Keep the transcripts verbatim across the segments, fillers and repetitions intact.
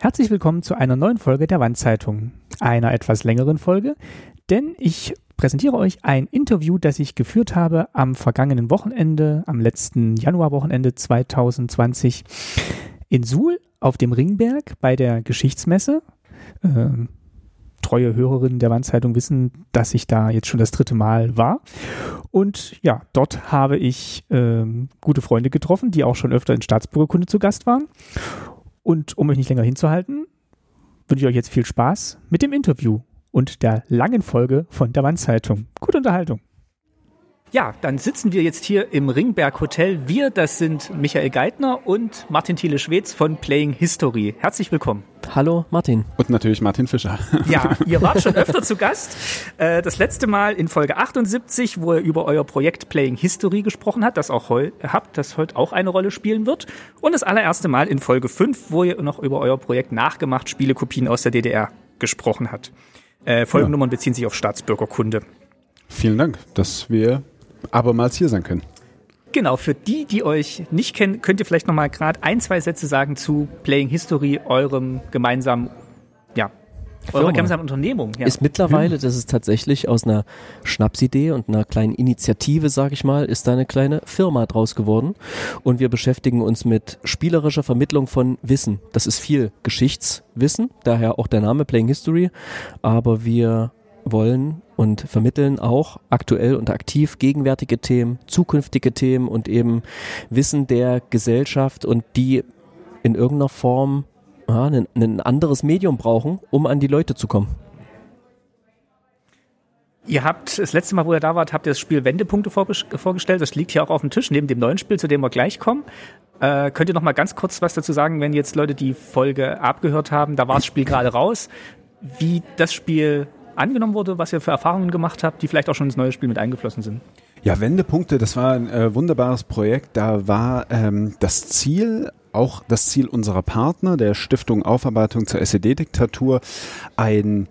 Herzlich willkommen zu einer neuen Folge der Wandzeitung, einer etwas längeren Folge, denn ich präsentiere euch ein Interview, das ich geführt habe am vergangenen Wochenende, am letzten Januarwochenende zwanzig zwanzig in Suhl auf dem Ringberg bei der Geschichtsmesse. Ähm, treue Hörerinnen der Wandzeitung wissen, dass ich da jetzt schon das dritte Mal war. Und ja, dort habe ich ähm, gute Freunde getroffen, die auch schon öfter in Staatsbürgerkunde zu Gast waren. Und um euch nicht länger hinzuhalten, wünsche ich euch jetzt viel Spaß mit dem Interview und der langen Folge von der Wandzeitung. Gute Unterhaltung. Ja, dann sitzen wir jetzt hier im Ringberg Hotel. Wir, das sind Michael Geithner und Martin Thiele-Schwedz von Playing History. Herzlich willkommen. Hallo Martin. Und natürlich Martin Fischer. Ja, ihr wart schon öfter zu Gast. Das letzte Mal in Folge achtundsiebzig, wo ihr über euer Projekt Playing History gesprochen habt, das auch heu- habt, das heute auch eine Rolle spielen wird. Und das allererste Mal in Folge fünf, wo ihr noch über euer Projekt Nachgemacht Spielekopien aus der D D R gesprochen habt. Äh, Folgennummern ja. beziehen sich auf Staatsbürgerkunde. Vielen Dank, dass wir abermals hier sein können. Genau, für die, die euch nicht kennen, könnt ihr vielleicht nochmal gerade ein, zwei Sätze sagen zu Playing History, eurem gemeinsamen, ja, eurer gemeinsamen Unternehmung. Ja. Ist mittlerweile, das ist tatsächlich aus einer Schnapsidee und einer kleinen Initiative, sag ich mal, ist da eine kleine Firma draus geworden. Und wir beschäftigen uns mit spielerischer Vermittlung von Wissen. Das ist viel Geschichtswissen, daher auch der Name Playing History. Aber wir wollen und vermitteln auch aktuell und aktiv gegenwärtige Themen, zukünftige Themen und eben Wissen der Gesellschaft und die in irgendeiner Form ja, ein, ein anderes Medium brauchen, um an die Leute zu kommen. Ihr habt, das letzte Mal, wo ihr da wart, habt ihr das Spiel Wendepunkte vorgestellt. Das liegt hier auch auf dem Tisch, neben dem neuen Spiel, zu dem wir gleich kommen. Äh, könnt ihr noch mal ganz kurz was dazu sagen, wenn jetzt Leute die Folge abgehört haben, da war das Spiel gerade raus, wie das Spiel angenommen wurde, was ihr für Erfahrungen gemacht habt, die vielleicht auch schon ins neue Spiel mit eingeflossen sind? Ja, Wendepunkte, das war ein äh, wunderbares Projekt. Da war ähm, das Ziel, auch das Ziel unserer Partner, der Stiftung Aufarbeitung zur S E D-Diktatur, ein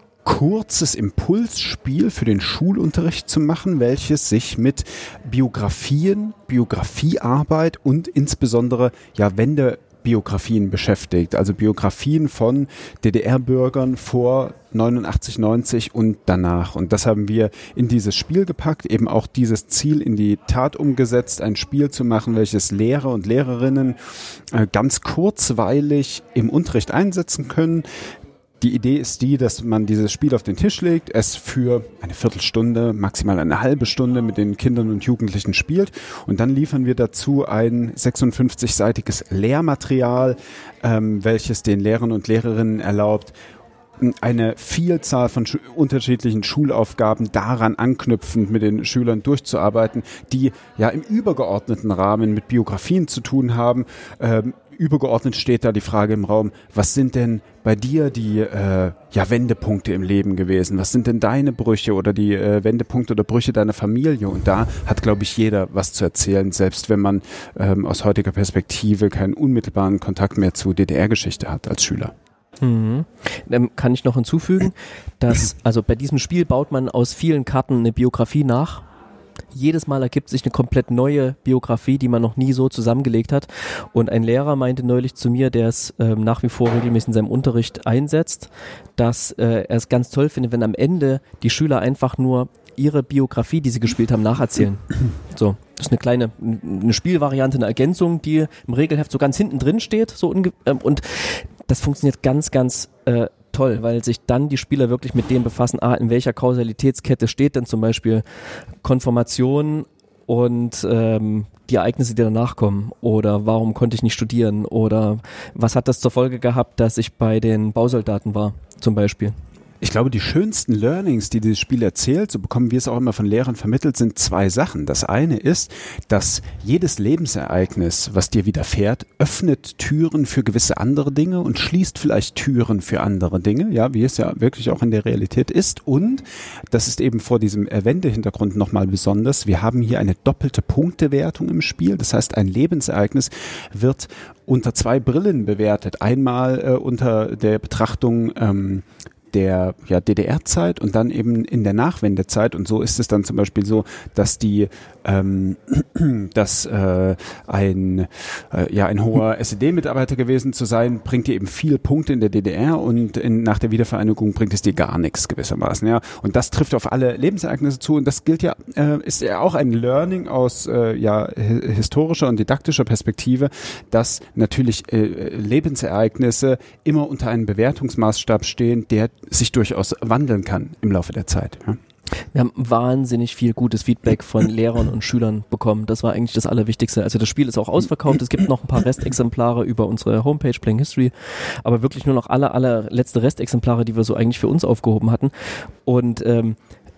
kurzes Impulsspiel für den Schulunterricht zu machen, welches sich mit Biografien, Biografiearbeit und insbesondere ja Wende Biografien beschäftigt, also Biografien von D D R-Bürgern vor neunundachtzig, neunzig und danach. Und das haben wir in dieses Spiel gepackt, eben auch dieses Ziel in die Tat umgesetzt, ein Spiel zu machen, welches Lehrer und Lehrerinnen äh, ganz kurzweilig im Unterricht einsetzen können. Die Idee ist die, dass man dieses Spiel auf den Tisch legt, es für eine Viertelstunde, maximal eine halbe Stunde mit den Kindern und Jugendlichen spielt und dann liefern wir dazu ein sechsundfünfzig-seitiges Lehrmaterial, ähm, welches den Lehrern und Lehrerinnen erlaubt, eine Vielzahl von schu- unterschiedlichen Schulaufgaben daran anknüpfend mit den Schülern durchzuarbeiten, die ja im übergeordneten Rahmen mit Biografien zu tun haben. Ähm, übergeordnet steht da die Frage im Raum, was sind denn bei dir die äh, ja, Wendepunkte im Leben gewesen? Was sind denn deine Brüche oder die äh, Wendepunkte oder Brüche deiner Familie? Und da hat, glaube ich, jeder was zu erzählen, selbst wenn man ähm, aus heutiger Perspektive keinen unmittelbaren Kontakt mehr zu D D R-Geschichte hat als Schüler. Mhm. Dann kann ich noch hinzufügen, dass also bei diesem Spiel baut man aus vielen Karten eine Biografie nach. Jedes Mal ergibt sich eine komplett neue Biografie, die man noch nie so zusammengelegt hat. Und ein Lehrer meinte neulich zu mir, der es ähm, nach wie vor regelmäßig in seinem Unterricht einsetzt, dass äh, er es ganz toll findet, wenn am Ende die Schüler einfach nur ihre Biografie, die sie gespielt haben, nacherzählen. So, das ist eine kleine eine Spielvariante, eine Ergänzung, die im Regelheft so ganz hinten drin steht. So unge- ähm, und das funktioniert ganz, ganz äh, toll, weil sich dann die Spieler wirklich mit dem befassen, ah, in welcher Kausalitätskette steht denn zum Beispiel Konfirmation und ähm, die Ereignisse, die danach kommen, oder warum konnte ich nicht studieren, oder was hat das zur Folge gehabt, dass ich bei den Bausoldaten war, zum Beispiel. Ich glaube, die schönsten Learnings, die dieses Spiel erzählt, so bekommen wir es auch immer von Lehrern vermittelt, sind zwei Sachen. Das eine ist, dass jedes Lebensereignis, was dir widerfährt, öffnet Türen für gewisse andere Dinge und schließt vielleicht Türen für andere Dinge, ja, wie es ja wirklich auch in der Realität ist. Und das ist eben vor diesem Wendehintergrund nochmal besonders. Wir haben hier eine doppelte Punktewertung im Spiel. Das heißt, ein Lebensereignis wird unter zwei Brillen bewertet. Einmal äh, unter der Betrachtung ähm, der ja, D D R-Zeit und dann eben in der Nachwendezeit. Und so ist es dann zum Beispiel so, dass die ähm, dass äh, ein, äh, ja, ein hoher S E D-Mitarbeiter gewesen zu sein, bringt dir eben viel Punkte in der D D R und in, nach der Wiedervereinigung bringt es dir gar nichts gewissermaßen. Ja. Und das trifft auf alle Lebensereignisse zu und das gilt ja, äh, ist ja auch ein Learning aus äh, ja, historischer und didaktischer Perspektive, dass natürlich äh, Lebensereignisse immer unter einem Bewertungsmaßstab stehen, der sich durchaus wandeln kann im Laufe der Zeit. Ja. Wir haben wahnsinnig viel gutes Feedback von Lehrern und Schülern bekommen. Das war eigentlich das Allerwichtigste. Also das Spiel ist auch ausverkauft. Es gibt noch ein paar Restexemplare über unsere Homepage Playing History, aber wirklich nur noch alle, alle letzte Restexemplare, die wir so eigentlich für uns aufgehoben hatten. Und ähm,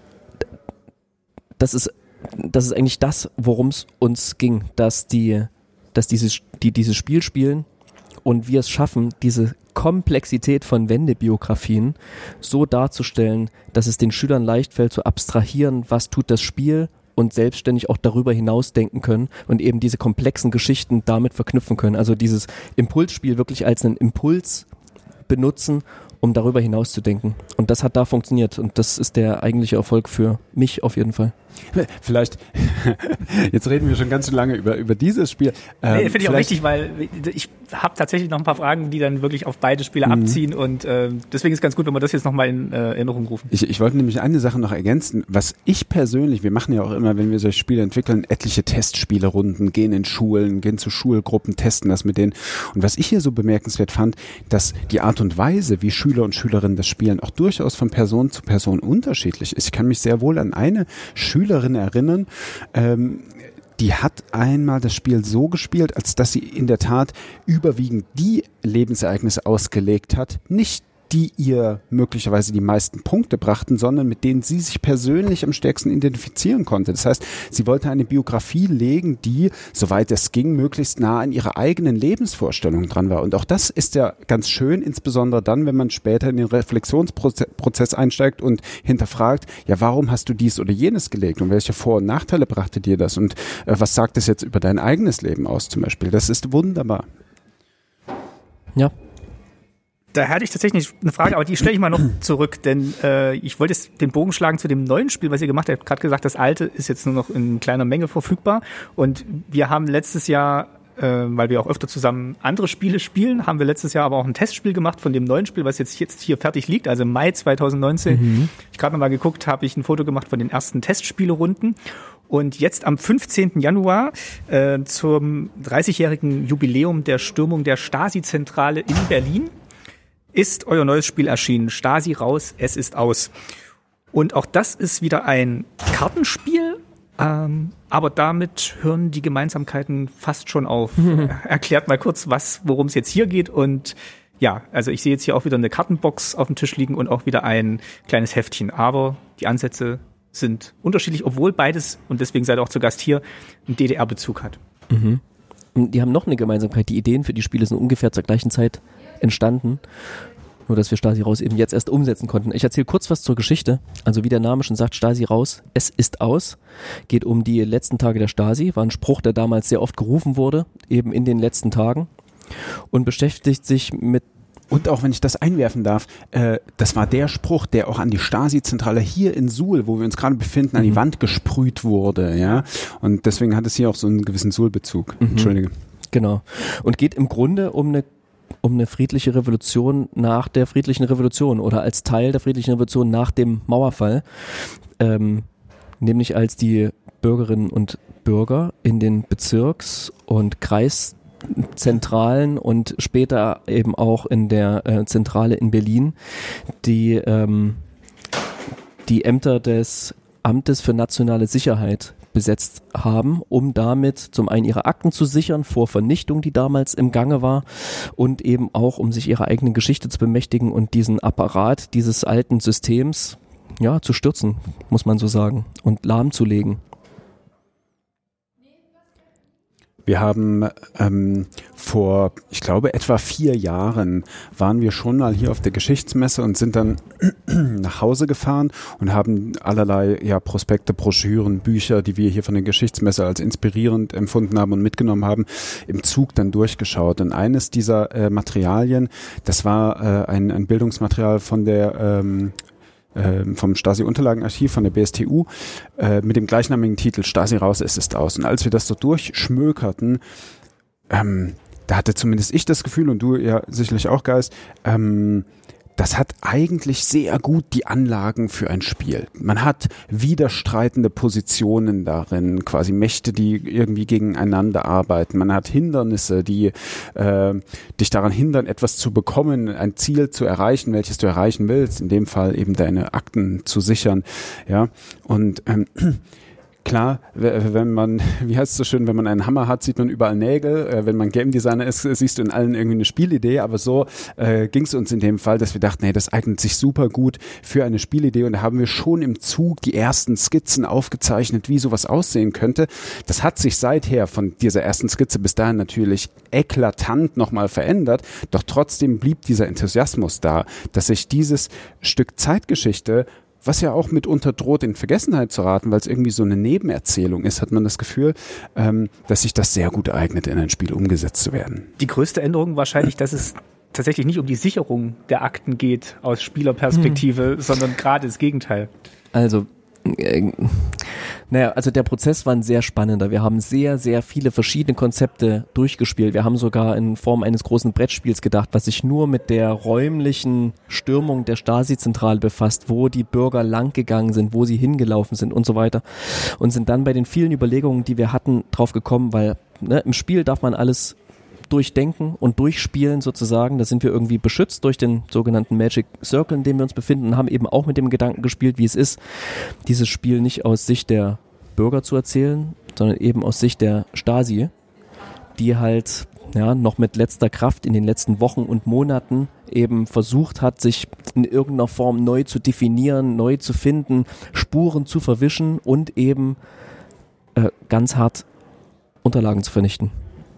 das ist das ist eigentlich das, worum es uns ging, dass die, dass dieses, die dieses Spiel spielen und wir es schaffen, diese Komplexität von Wendebiografien so darzustellen, dass es den Schülern leicht fällt zu abstrahieren, was tut das Spiel und selbstständig auch darüber hinaus denken können und eben diese komplexen Geschichten damit verknüpfen können. Also dieses Impulsspiel wirklich als einen Impuls benutzen, um darüber hinaus zu denken. Und das hat da funktioniert und das ist der eigentliche Erfolg für mich auf jeden Fall. Vielleicht, jetzt reden wir schon ganz schön lange über, über dieses Spiel. Ähm, nee, finde ich auch wichtig, weil ich habe tatsächlich noch ein paar Fragen, die dann wirklich auf beide Spiele mhm. abziehen und äh, deswegen ist es ganz gut, wenn wir das jetzt nochmal in äh, Erinnerung rufen. Ich, ich wollte nämlich eine Sache noch ergänzen, was ich persönlich, wir machen ja auch immer, wenn wir solche Spiele entwickeln, etliche Testspielerunden, gehen in Schulen, gehen zu Schulgruppen, testen das mit denen und was ich hier so bemerkenswert fand, dass die Art und Weise, wie Schüler und Schülerinnen das spielen, auch durchaus von Person zu Person unterschiedlich ist. Ich kann mich sehr wohl an eine Schülerin erinnern, ähm, die hat einmal das Spiel so gespielt, als dass sie in der Tat überwiegend die Lebensereignisse ausgelegt hat, nicht die ihr möglicherweise die meisten Punkte brachten, sondern mit denen sie sich persönlich am stärksten identifizieren konnte. Das heißt, sie wollte eine Biografie legen, die, soweit es ging, möglichst nah an ihrer eigenen Lebensvorstellung dran war. Und auch das ist ja ganz schön, insbesondere dann, wenn man später in den Reflexionsprozess einsteigt und hinterfragt, ja, warum hast du dies oder jenes gelegt und welche Vor- und Nachteile brachte dir das und äh, was sagt es jetzt über dein eigenes Leben aus zum Beispiel? Das ist wunderbar. Ja. Da hatte ich tatsächlich eine Frage, aber die stelle ich mal noch zurück, denn äh, ich wollte jetzt den Bogen schlagen zu dem neuen Spiel, was ihr gemacht habt. Ihr habt gerade gesagt, das alte ist jetzt nur noch in kleiner Menge verfügbar und wir haben letztes Jahr, äh, weil wir auch öfter zusammen andere Spiele spielen, haben wir letztes Jahr aber auch ein Testspiel gemacht von dem neuen Spiel, was jetzt, jetzt hier fertig liegt, also im Mai zwanzig neunzehn. Mhm. Ich gerade noch mal geguckt, habe ich ein Foto gemacht von den ersten Testspielerunden. Und jetzt am fünfzehnten Januar äh, zum dreißigjährigen Jubiläum der Stürmung der Stasi-Zentrale in Berlin ist euer neues Spiel erschienen. Stasi raus, es ist aus. Und auch das ist wieder ein Kartenspiel, ähm, aber damit hören die Gemeinsamkeiten fast schon auf. Mhm. Erklärt mal kurz, was, worum es jetzt hier geht. Und ja, also ich sehe jetzt hier auch wieder eine Kartenbox auf dem Tisch liegen und auch wieder ein kleines Heftchen. Aber die Ansätze sind unterschiedlich, obwohl beides, und deswegen seid ihr auch zu Gast hier, einen D D R-Bezug hat. Mhm. Die haben noch eine Gemeinsamkeit. Die Ideen für die Spiele sind ungefähr zur gleichen Zeit entstanden, nur dass wir Stasi raus eben jetzt erst umsetzen konnten. Ich erzähle kurz was zur Geschichte. Also wie der Name schon sagt, Stasi raus, es ist aus. Geht um die letzten Tage der Stasi, war ein Spruch, der damals sehr oft gerufen wurde, eben in den letzten Tagen und beschäftigt sich mit. Und auch wenn ich das einwerfen darf, äh, das war der Spruch, der auch an die Stasi-Zentrale hier in Suhl, wo wir uns gerade befinden, an die Wand gesprüht wurde, ja. Und deswegen hat es hier auch so einen gewissen Suhl-Bezug. Mhm. Entschuldige. Genau. Und geht im Grunde um eine um eine friedliche Revolution nach der friedlichen Revolution oder als Teil der friedlichen Revolution nach dem Mauerfall, ähm, nämlich als die Bürgerinnen und Bürger in den Bezirks- und Kreiszentralen und später eben auch in der äh, Zentrale in Berlin die, ähm, die Ämter des Amtes für nationale Sicherheit besetzt haben, um damit zum einen ihre Akten zu sichern vor Vernichtung, die damals im Gange war, und eben auch, um sich ihrer eigenen Geschichte zu bemächtigen und diesen Apparat dieses alten Systems, ja, zu stürzen, muss man so sagen, und lahmzulegen. Wir haben ähm, vor, ich glaube, etwa vier Jahren waren wir schon mal hier auf der Geschichtsmesse und sind dann nach Hause gefahren und haben allerlei ja, Prospekte, Broschüren, Bücher, die wir hier von der Geschichtsmesse als inspirierend empfunden haben und mitgenommen haben, im Zug dann durchgeschaut. Und eines dieser äh, Materialien, das war äh, ein, ein Bildungsmaterial von der ähm, äh, vom Stasi-Unterlagenarchiv von der B S T U äh, mit dem gleichnamigen Titel Stasi raus, es ist aus. Und als wir das so durchschmökerten, ähm, da hatte zumindest ich das Gefühl, und du ja sicherlich auch, Geist, ähm, das hat eigentlich sehr gut die Anlagen für ein Spiel. Man hat widerstreitende Positionen darin, quasi Mächte, die irgendwie gegeneinander arbeiten. Man hat Hindernisse, die äh, dich daran hindern, etwas zu bekommen, ein Ziel zu erreichen, welches du erreichen willst. In dem Fall eben deine Akten zu sichern. Ja, und ähm, klar, wenn man, wie heißt es so schön, wenn man einen Hammer hat, sieht man überall Nägel. Wenn man Game Designer ist, siehst du in allen irgendwie eine Spielidee. Aber so äh, ging es uns in dem Fall, dass wir dachten, hey, das eignet sich super gut für eine Spielidee. Und da haben wir schon im Zug die ersten Skizzen aufgezeichnet, wie sowas aussehen könnte. Das hat sich seither von dieser ersten Skizze bis dahin natürlich eklatant nochmal verändert. Doch trotzdem blieb dieser Enthusiasmus da, dass sich dieses Stück Zeitgeschichte, was ja auch mitunter droht, in Vergessenheit zu raten, weil es irgendwie so eine Nebenerzählung ist, hat man das Gefühl, ähm, dass sich das sehr gut eignet, in ein Spiel umgesetzt zu werden. Die größte Änderung wahrscheinlich, dass es tatsächlich nicht um die Sicherung der Akten geht aus Spielerperspektive, hm. sondern gerade das Gegenteil. Also, äh, naja, also der Prozess war ein sehr spannender. Wir haben sehr, sehr viele verschiedene Konzepte durchgespielt. Wir haben sogar in Form eines großen Brettspiels gedacht, was sich nur mit der räumlichen Stürmung der Stasi-Zentrale befasst, wo die Bürger langgegangen sind, wo sie hingelaufen sind und so weiter. Und sind dann bei den vielen Überlegungen, die wir hatten, drauf gekommen, weil ne, im Spiel darf man alles durchdenken und durchspielen sozusagen. Da sind wir irgendwie beschützt durch den sogenannten Magic Circle, in dem wir uns befinden, und haben eben auch mit dem Gedanken gespielt, wie es ist, dieses Spiel nicht aus Sicht der Bürger zu erzählen, sondern eben aus Sicht der Stasi, die halt ja noch mit letzter Kraft in den letzten Wochen und Monaten eben versucht hat, sich in irgendeiner Form neu zu definieren, neu zu finden, Spuren zu verwischen und eben äh, ganz hart Unterlagen zu vernichten.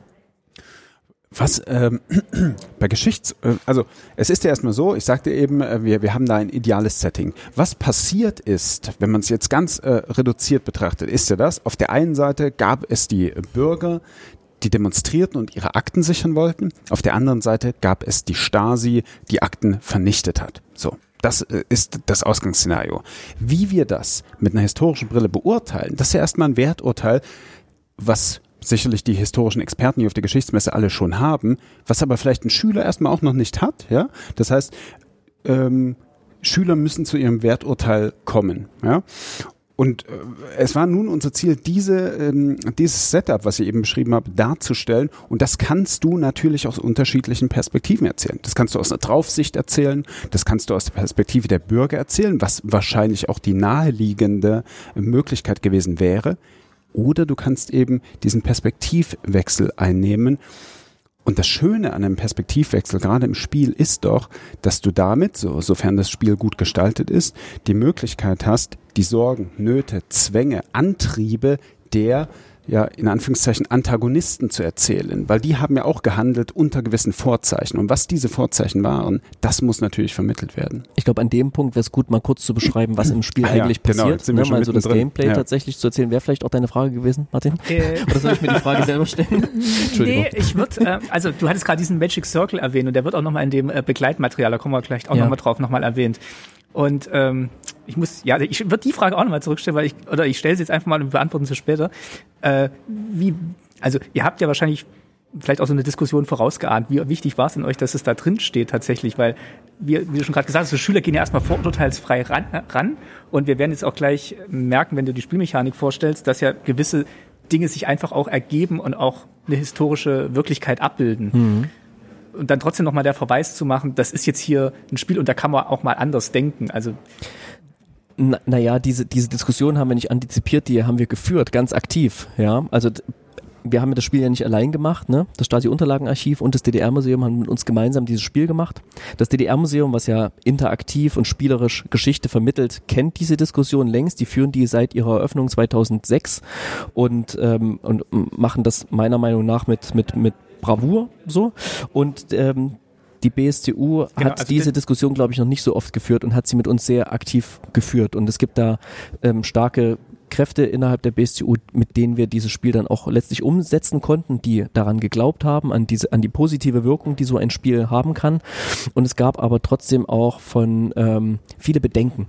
Was ähm, bei Geschichts... Äh, also es ist ja erstmal so, ich sagte eben, äh, wir, wir haben da ein ideales Setting. Was passiert ist, wenn man es jetzt ganz äh, reduziert betrachtet, ist ja das, auf der einen Seite gab es die Bürger, die demonstrierten und ihre Akten sichern wollten. Auf der anderen Seite gab es die Stasi, die Akten vernichtet hat. So, das äh, ist das Ausgangsszenario. Wie wir das mit einer historischen Brille beurteilen, das ist ja erstmal ein Werturteil, was sicherlich die historischen Experten hier auf der Geschichtsmesse alle schon haben, was aber vielleicht ein Schüler erstmal auch noch nicht hat. Ja, das heißt, ähm, Schüler müssen zu ihrem Werturteil kommen. Ja, und äh, es war nun unser Ziel, diese ähm, dieses Setup, was ich eben beschrieben habe, darzustellen. Und das kannst du natürlich aus unterschiedlichen Perspektiven erzählen. Das kannst du aus einer Draufsicht erzählen, das kannst du aus der Perspektive der Bürger erzählen, was wahrscheinlich auch die naheliegende Möglichkeit gewesen wäre. Oder du kannst eben diesen Perspektivwechsel einnehmen. Und das Schöne an einem Perspektivwechsel, gerade im Spiel, ist doch, dass du damit, so, sofern das Spiel gut gestaltet ist, die Möglichkeit hast, die Sorgen, Nöte, Zwänge, Antriebe der, ja, in Anführungszeichen Antagonisten zu erzählen, weil die haben ja auch gehandelt unter gewissen Vorzeichen. Und was diese Vorzeichen waren, das muss natürlich vermittelt werden. Ich glaube, an dem Punkt wäre es gut, mal kurz zu beschreiben, was im Spiel ah, eigentlich ja, genau, passiert. Ne, mal so das Gameplay ja. tatsächlich zu erzählen. Wäre vielleicht auch deine Frage gewesen, Martin? Äh, Oder soll ich mir die Frage selber stellen? Entschuldigung. Nee, ich würde, äh, also du hattest gerade diesen Magic Circle erwähnt und der wird auch nochmal in dem äh, Begleitmaterial, da kommen wir gleich auch ja. nochmal drauf, nochmal erwähnt. Und ähm, ich muss, ja, ich würde die Frage auch nochmal zurückstellen, weil ich, oder ich stelle sie jetzt einfach mal und beantworten sie später. Äh, wie, also ihr habt ja wahrscheinlich vielleicht auch so eine Diskussion vorausgeahnt. Wie wichtig war es denn euch, dass es da drin steht tatsächlich? Weil wir, wie du schon gerade gesagt hast, so Schüler gehen ja erstmal vorurteilsfrei ran, ran. Und wir werden jetzt auch gleich merken, wenn du die Spielmechanik vorstellst, dass ja gewisse Dinge sich einfach auch ergeben und auch eine historische Wirklichkeit abbilden. Mhm. Und dann trotzdem nochmal der Verweis zu machen, das ist jetzt hier ein Spiel und da kann man auch mal anders denken. Also na, naja, diese, diese Diskussion haben wir nicht antizipiert, die haben wir geführt, ganz aktiv. Ja, also wir haben das Spiel ja nicht allein gemacht, ne? Das Stasi-Unterlagenarchiv und das D D R-Museum haben mit uns gemeinsam dieses Spiel gemacht. Das D D R-Museum, was ja interaktiv und spielerisch Geschichte vermittelt, kennt diese Diskussion längst. Die führen die seit ihrer Eröffnung zweitausendsechs und, ähm, und machen das meiner Meinung nach mit, mit, mit Bravour so. Und ähm, die B S T U hat genau, also diese Diskussion, glaube ich, noch nicht so oft geführt und hat sie mit uns sehr aktiv geführt. Und es gibt da ähm, starke Kräfte innerhalb der B S T U, mit denen wir dieses Spiel dann auch letztlich umsetzen konnten, die daran geglaubt haben, an diese, an die positive Wirkung, die so ein Spiel haben kann. Und es gab aber trotzdem auch von ähm, viele Bedenken.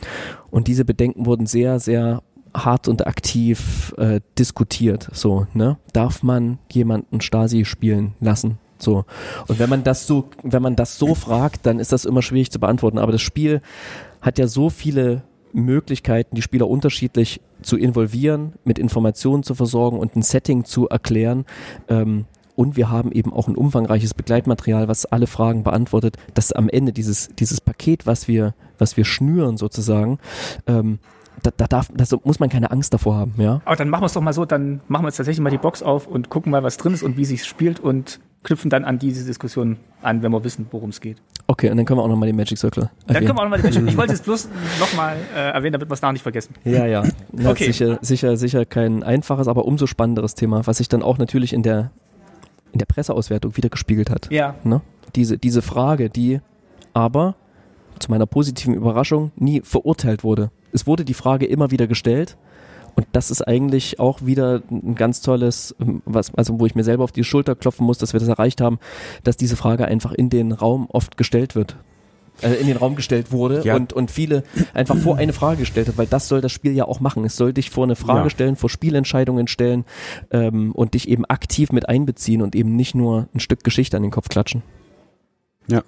Und diese Bedenken wurden sehr, sehr hart und aktiv äh, diskutiert. So, ne? Darf man jemanden Stasi spielen lassen? So. Und wenn man das so, wenn man das so fragt, dann ist das immer schwierig zu beantworten. Aber das Spiel hat ja so viele Möglichkeiten, die Spieler unterschiedlich zu involvieren, mit Informationen zu versorgen und ein Setting zu erklären. Ähm, und wir haben eben auch ein umfangreiches Begleitmaterial, was alle Fragen beantwortet, dass am Ende dieses, dieses Paket, was wir, was wir schnüren sozusagen, ähm, da, da darf, da muss man keine Angst davor haben, ja. Aber dann machen wir es doch mal so, dann machen wir jetzt tatsächlich mal die Box auf und gucken mal, was drin ist und wie sich spielt und knüpfen dann an diese Diskussion an, wenn wir wissen, worum es geht. Okay, und dann können wir auch nochmal die Magic Circle erwähnen. Dann können wir auch nochmal die Magic Circle. Ich wollte es bloß nochmal äh, erwähnen, damit wir es nachher nicht vergessen. Ja, ja. Das okay. ist sicher, sicher, sicher kein einfaches, aber umso spannenderes Thema, was sich dann auch natürlich in der, in der Presseauswertung wieder gespiegelt hat. Ja. Ne? Diese, diese Frage, die aber zu meiner positiven Überraschung nie verurteilt wurde. Es wurde die Frage immer wieder gestellt. Und das ist eigentlich auch wieder ein ganz tolles, was, also wo ich mir selber auf die Schulter klopfen muss, dass wir das erreicht haben, dass diese Frage einfach in den Raum oft gestellt wird. Äh, in den Raum gestellt wurde ja. und, und viele einfach vor eine Frage gestellt hat, weil das soll das Spiel ja auch machen. Es soll dich vor eine Frage ja. stellen, vor Spielentscheidungen stellen ähm, und dich eben aktiv mit einbeziehen und eben nicht nur ein Stück Geschichte an den Kopf klatschen. Ja.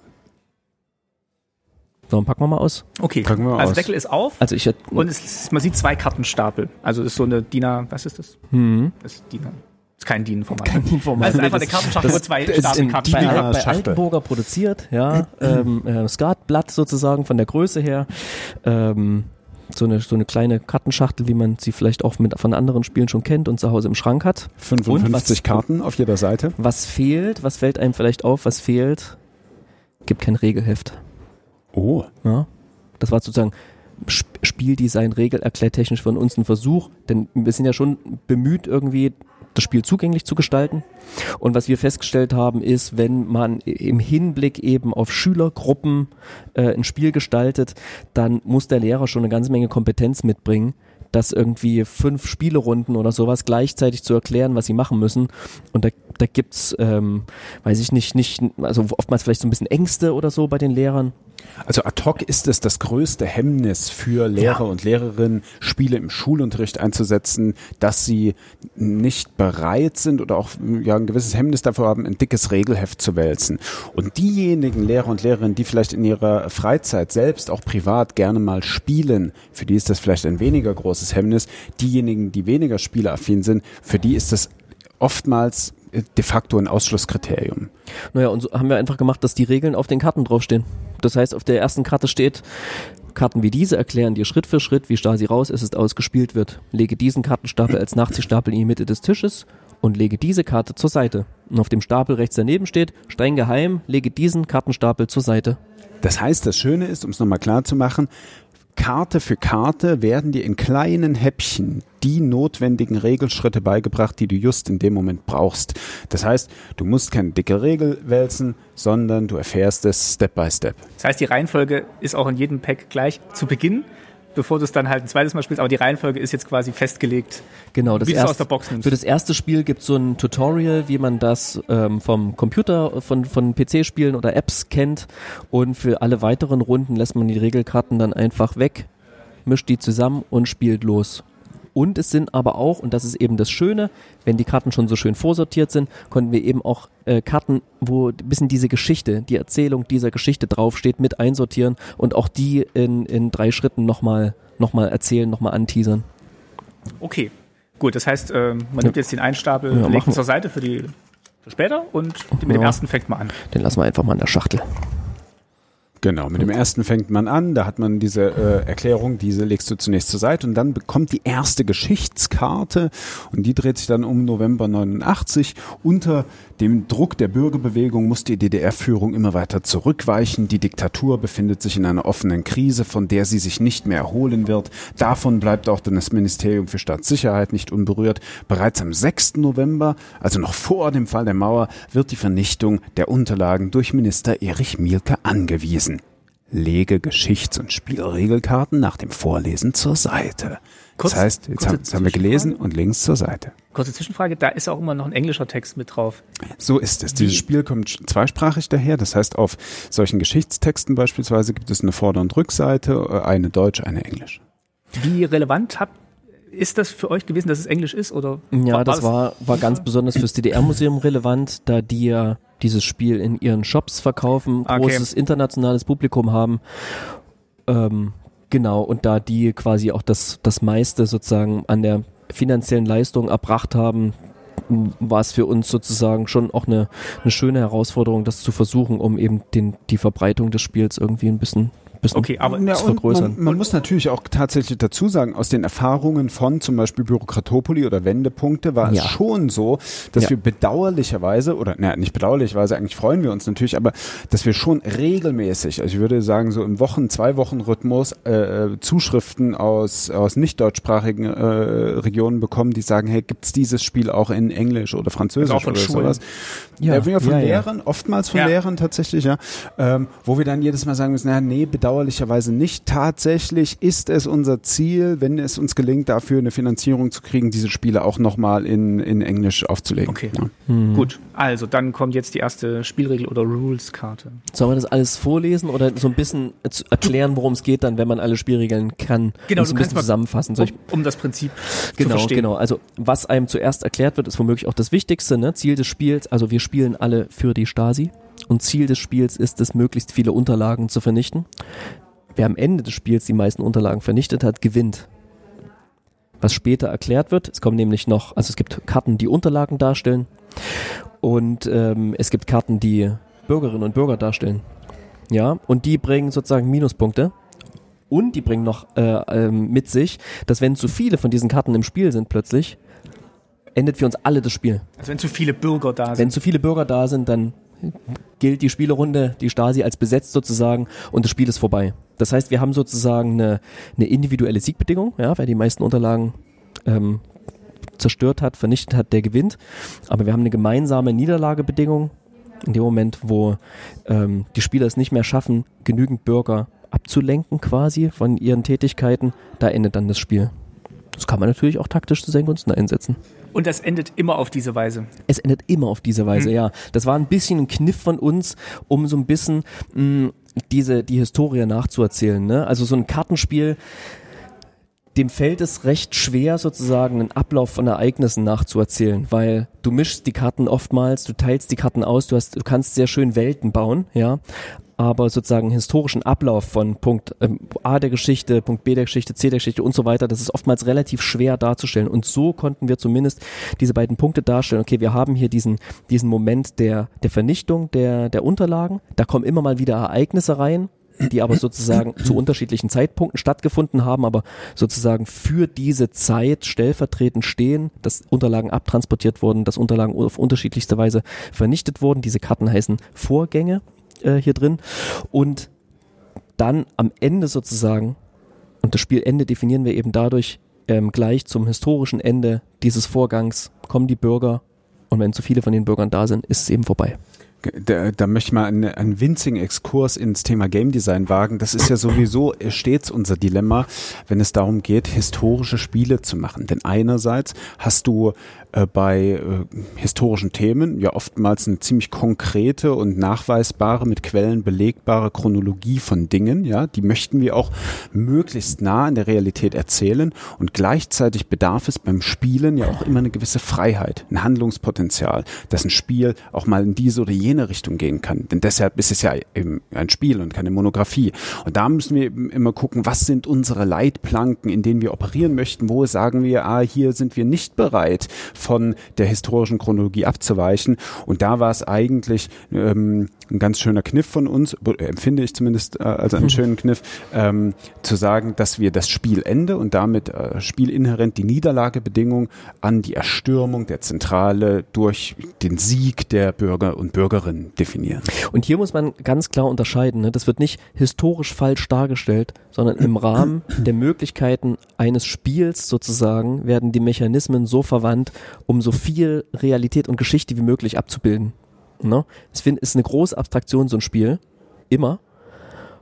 So, dann packen wir mal aus. Okay, Packen wir also aus. Deckel ist auf Also ich und es ist, man sieht zwei Kartenstapel. Also es ist so eine D I N A, was ist das? hm. Das ist D I N A. Das ist kein D I N-Format. Kein D I N-Format. Also einfach Das- eine Kartenschachtel, wo zwei das ist Stapel in Karten D I N A bei, stehen. bei Schachtel. Altenburger produziert, ja, ähm, äh, Skatblatt sozusagen von der Größe her, ähm, so eine, so eine kleine Kartenschachtel, wie man sie vielleicht auch mit, von anderen Spielen schon kennt und zu Hause im Schrank hat. fünfundfünfzig Und was- Karten auf jeder Seite. Was fehlt, was fällt einem vielleicht auf, was fehlt, gibt kein Regelheft. Oh. Ja? Das war sozusagen Sp- Spieldesign, regelerklärtechnisch von uns ein Versuch, denn wir sind ja schon bemüht, irgendwie das Spiel zugänglich zu gestalten. Und was wir festgestellt haben, ist, wenn man im Hinblick eben auf Schülergruppen äh, ein Spiel gestaltet, dann muss der Lehrer schon eine ganze Menge Kompetenz mitbringen, das irgendwie fünf Spielerunden oder sowas gleichzeitig zu erklären, was sie machen müssen. Und da, da gibt's, ähm, weiß ich nicht, nicht, also oftmals vielleicht so ein bisschen Ängste oder so bei den Lehrern. Also ad hoc ist es das größte Hemmnis für Lehrer Ja. und Lehrerinnen, Spiele im Schulunterricht einzusetzen, dass sie nicht bereit sind oder auch ja, ein gewisses Hemmnis davor haben, ein dickes Regelheft zu wälzen. Und diejenigen Lehrer und Lehrerinnen, die vielleicht in ihrer Freizeit selbst auch privat gerne mal spielen, für die ist das vielleicht ein weniger großes Hemmnis. Diejenigen, die weniger spieleaffin sind, für die ist das oftmals de facto ein Ausschlusskriterium. Naja, und so haben wir einfach gemacht, dass die Regeln auf den Karten draufstehen. Das heißt, auf der ersten Karte steht, Karten wie diese erklären dir Schritt für Schritt, wie Stasi raus ist, es ausgespielt wird. Lege diesen Kartenstapel als Nachziehstapel in die Mitte des Tisches und lege diese Karte zur Seite. Und auf dem Stapel rechts daneben steht, streng geheim, lege diesen Kartenstapel zur Seite. Das heißt, das Schöne ist, um es nochmal klar zu machen, Karte für Karte werden dir in kleinen Häppchen die notwendigen Regelschritte beigebracht, die du just in dem Moment brauchst. Das heißt, du musst keine dicke Regel wälzen, sondern du erfährst es Step by Step. Das heißt, die Reihenfolge ist auch in jedem Pack gleich zu Beginn, bevor du es dann halt ein zweites Mal spielst. Aber die Reihenfolge ist jetzt quasi festgelegt, Genau, das wie du es erste, aus der Box nimmst. für das erste Spiel gibt es so ein Tutorial, wie man das ähm, vom Computer, von, von P C-Spielen oder Apps kennt. Und für alle weiteren Runden lässt man die Regelkarten dann einfach weg, mischt die zusammen und spielt los. Und es sind aber auch, und das ist eben das Schöne, wenn die Karten schon so schön vorsortiert sind, konnten wir eben auch äh, Karten, wo ein bisschen diese Geschichte, die Erzählung dieser Geschichte draufsteht, mit einsortieren und auch die in, in drei Schritten nochmal noch mal erzählen, nochmal anteasern. Okay, gut. Das heißt, ähm, man nimmt jetzt den einen Stapel, Ja, legt machen ihn zur Seite für die für später und mit dem Ja. ersten fängt man an. Den lassen wir einfach mal in der Schachtel. Genau, mit dem ersten fängt man an, da hat man diese äh, Erklärung, diese legst du zunächst zur Seite und dann bekommt die erste Geschichtskarte und die dreht sich dann um November neunundachtzig. Unter dem Druck der Bürgerbewegung muss die D D R-Führung immer weiter zurückweichen. Die Diktatur befindet sich in einer offenen Krise, von der sie sich nicht mehr erholen wird. Davon bleibt auch dann das Ministerium für Staatssicherheit nicht unberührt. Bereits am sechsten November, also noch vor dem Fall der Mauer, wird die Vernichtung der Unterlagen durch Minister Erich Mielke angewiesen. lege Geschichts- und Spielregelkarten nach dem Vorlesen zur Seite. Kurz, das heißt, jetzt, haben, jetzt haben wir gelesen und legen es zur Seite. Kurze Zwischenfrage, da ist auch immer noch ein englischer Text mit drauf. So ist es. Dieses Spiel kommt zweisprachig daher. Das heißt, auf solchen Geschichtstexten beispielsweise gibt es eine Vorder- und Rückseite, eine Deutsch, eine Englisch. Wie relevant habt ist das für euch gewesen, dass es Englisch ist? Oder ja, war das war, war ganz besonders fürs D D R-Museum relevant, da die ja dieses Spiel in ihren Shops verkaufen, Okay. großes internationales Publikum haben. Ähm, genau, und da die quasi auch das, das meiste sozusagen an der finanziellen Leistung erbracht haben, m, war es für uns sozusagen schon auch eine, eine schöne Herausforderung, das zu versuchen, um eben den, die Verbreitung des Spiels irgendwie ein bisschen bisschen Okay, aber Ja, zu und vergrößern. man, man muss natürlich auch tatsächlich dazu sagen, aus den Erfahrungen von zum Beispiel Bürokratopoli oder Wendepunkte war es Ja. schon so, dass Ja. wir bedauerlicherweise, oder naja, nicht bedauerlicherweise, eigentlich freuen wir uns natürlich, aber dass wir schon regelmäßig, also ich würde sagen so im Wochen-, Zwei-Wochen-Rhythmus äh, Zuschriften aus, aus nicht deutschsprachigen äh, Regionen bekommen, die sagen, hey, gibt's dieses Spiel auch in Englisch oder Französisch Also auch von oder Schulen. sowas? Ja, Ja, von ja, ja. Lehrern, oftmals von Ja. Lehrern tatsächlich, ja. Ähm, wo wir dann jedes Mal sagen müssen, na, nee, bedauerlicherweise nicht. Tatsächlich ist es unser Ziel, wenn es uns gelingt, dafür eine Finanzierung zu kriegen, diese Spiele auch nochmal in, in Englisch aufzulegen. Okay. Ja. Hm. Gut, also dann kommt jetzt die erste Spielregel- oder Rules-Karte. Sollen wir das alles vorlesen oder so ein bisschen zu erklären, worum es geht dann, wenn man alle Spielregeln kann? Genau, und so du ein kannst bisschen mal- zusammenfassen. Soll ich, Um, um das Prinzip zu genau, verstehen. genau. Also was einem zuerst erklärt wird, ist womöglich auch das Wichtigste. Ne? Ziel des Spiels, also wir spielen alle für die Stasi und Ziel des Spiels ist es, möglichst viele Unterlagen zu vernichten. Wer am Ende des Spiels die meisten Unterlagen vernichtet hat, gewinnt. Was später erklärt wird, es kommen nämlich noch, also es gibt Karten, die Unterlagen darstellen und ähm, es gibt Karten, die Bürgerinnen und Bürger darstellen. Ja, und die bringen sozusagen Minuspunkte. Und die bringen noch äh, ähm, mit sich, dass wenn zu viele von diesen Karten im Spiel sind plötzlich, endet für uns alle das Spiel. Also wenn zu viele Bürger da Wenn sind. zu viele Bürger da sind, dann gilt die Spielerunde, die Stasi als besetzt sozusagen und das Spiel ist vorbei. Das heißt, wir haben sozusagen eine, eine individuelle Siegbedingung, ja, wer die meisten Unterlagen ähm, zerstört hat, vernichtet hat, der gewinnt. Aber wir haben eine gemeinsame Niederlagebedingung in dem Moment, wo ähm, die Spieler es nicht mehr schaffen, genügend Bürger abzulenken quasi von ihren Tätigkeiten, da endet dann das Spiel. Das kann man natürlich auch taktisch zu seinen Gunsten einsetzen. Und das endet immer auf diese Weise. Es endet immer auf diese Weise, Mhm. ja. Das war ein bisschen ein Kniff von uns, um so ein bisschen mh, diese die Historie nachzuerzählen. Ne? Also so ein Kartenspiel, dem fällt es recht schwer, sozusagen einen Ablauf von Ereignissen nachzuerzählen, weil du mischst die Karten oftmals, du teilst die Karten aus, du hast, du kannst sehr schön Welten bauen, ja. Aber sozusagen einen historischen Ablauf von Punkt ähm, A der Geschichte, Punkt B der Geschichte, C der Geschichte und so weiter, das ist oftmals relativ schwer darzustellen. Und so konnten wir zumindest diese beiden Punkte darstellen. Okay, wir haben hier diesen diesen Moment der der Vernichtung der der Unterlagen. Da kommen immer mal wieder Ereignisse rein, die aber sozusagen zu unterschiedlichen Zeitpunkten stattgefunden haben, aber sozusagen für diese Zeit stellvertretend stehen, dass Unterlagen abtransportiert wurden, dass Unterlagen auf unterschiedlichste Weise vernichtet wurden. Diese Karten heißen Vorgänge äh, hier drin. Und dann am Ende sozusagen, und das Spielende definieren wir eben dadurch, ähm, gleich zum historischen Ende dieses Vorgangs kommen die Bürger und wenn zu viele von den Bürgern da sind, ist es eben vorbei. Da, da möchte ich mal einen, einen winzigen Exkurs ins Thema Game Design wagen. Das ist ja sowieso stets unser Dilemma, wenn es darum geht, historische Spiele zu machen. Denn einerseits hast du äh, bei äh, historischen Themen ja oftmals eine ziemlich konkrete und nachweisbare, mit Quellen belegbare Chronologie von Dingen. Ja, die möchten wir auch möglichst nah an der Realität erzählen. Und gleichzeitig bedarf es beim Spielen ja auch immer eine gewisse Freiheit, ein Handlungspotenzial, dass ein Spiel auch mal in diese oder jene Richtung gehen kann. Denn deshalb ist es ja eben ein Spiel und keine Monographie. Und da müssen wir eben immer gucken, was sind unsere Leitplanken, in denen wir operieren möchten, wo sagen wir, ah, hier sind wir nicht bereit, von der historischen Chronologie abzuweichen. Und da war es eigentlich ähm, ein ganz schöner Kniff von uns, äh, empfinde ich zumindest äh, als einen schönen Kniff, ähm, zu sagen, dass wir das Spielende und damit äh, spielinhärent die Niederlagebedingung an die Erstürmung der Zentrale durch den Sieg der Bürger und Bürgerinnen definieren. Und hier muss man ganz klar unterscheiden, ne? Das wird nicht historisch falsch dargestellt, sondern im Rahmen der Möglichkeiten eines Spiels sozusagen werden die Mechanismen so verwandt, um so viel Realität und Geschichte wie möglich abzubilden. Ne? Es ist eine große Abstraktion, so ein Spiel, immer.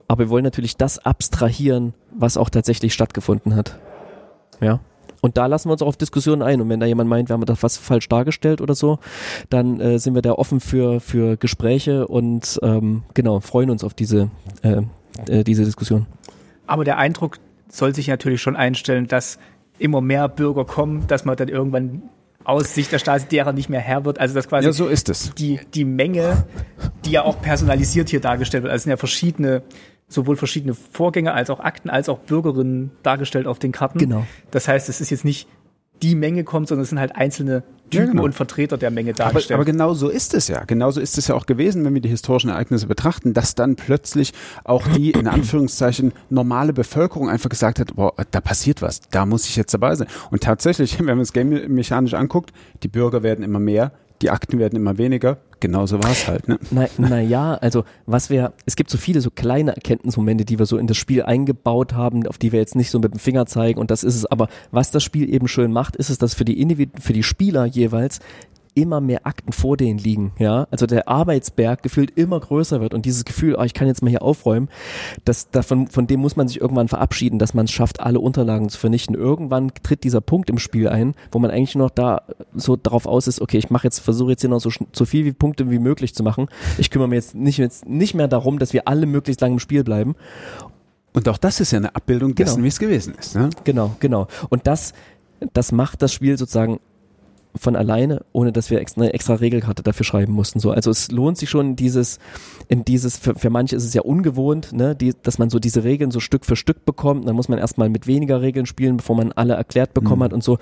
aber wir wollen natürlich das abstrahieren, was auch tatsächlich stattgefunden hat. Ja. Und da lassen wir uns auch auf Diskussionen ein. Und wenn da jemand meint, wir haben das was falsch dargestellt oder so, dann äh, sind wir da offen für, für Gespräche und ähm, genau, freuen uns auf diese, äh, äh, diese Diskussion. Aber der Eindruck soll sich natürlich schon einstellen, dass immer mehr Bürger kommen, dass man dann irgendwann aus Sicht der Stasi derer nicht mehr Herr wird. Also dass quasi ja, so ist es. Die, die Menge, die ja auch personalisiert hier dargestellt wird. Also es sind ja verschiedene sowohl verschiedene Vorgänge als auch Akten, als auch Bürgerinnen dargestellt auf den Karten. Genau. Das heißt, es ist jetzt nicht die Menge kommt, sondern es sind halt einzelne Typen ja, genau. und Vertreter der Menge dargestellt. Aber, aber genau so ist es ja. Genau so ist es ja auch gewesen, wenn wir die historischen Ereignisse betrachten, dass dann plötzlich auch die, in Anführungszeichen, normale Bevölkerung einfach gesagt hat, boah, da passiert was, da muss ich jetzt dabei sein. Und tatsächlich, wenn man es game-mechanisch anguckt, die Bürger werden immer mehr, die Akten werden immer weniger. Genauso war es halt, ne? Na, na ja, also was wir, es gibt so viele so kleine Erkenntnismomente, die wir so in das Spiel eingebaut haben, auf die wir jetzt nicht so mit dem Finger zeigen und das ist es, aber was das Spiel eben schön macht, ist es, dass für die Individu- für die Spieler jeweils immer mehr Akten vor denen liegen, ja, also der Arbeitsberg gefühlt immer größer wird und dieses Gefühl, oh, ich kann jetzt mal hier aufräumen, das, davon, von dem muss man sich irgendwann verabschieden, dass man es schafft, alle Unterlagen zu vernichten. Irgendwann tritt dieser Punkt im Spiel ein, wo man eigentlich noch da so darauf aus ist, okay, ich mache jetzt, versuche jetzt hier noch so, so viel wie Punkte wie möglich zu machen. Ich kümmere mich jetzt nicht, jetzt nicht mehr darum, dass wir alle möglichst lange im Spiel bleiben. Und auch das ist ja eine Abbildung dessen, genau. wie es gewesen ist. Ne? Genau, genau. Und das, das macht das Spiel sozusagen von alleine, ohne dass wir extra, eine extra Regelkarte dafür schreiben mussten. So, also es lohnt sich schon dieses, in dieses, für, für manche ist es ja ungewohnt, ne, die, dass man so diese Regeln so Stück für Stück bekommt. Dann muss man erstmal mit weniger Regeln spielen, bevor man alle erklärt bekommen mhm. hat und so.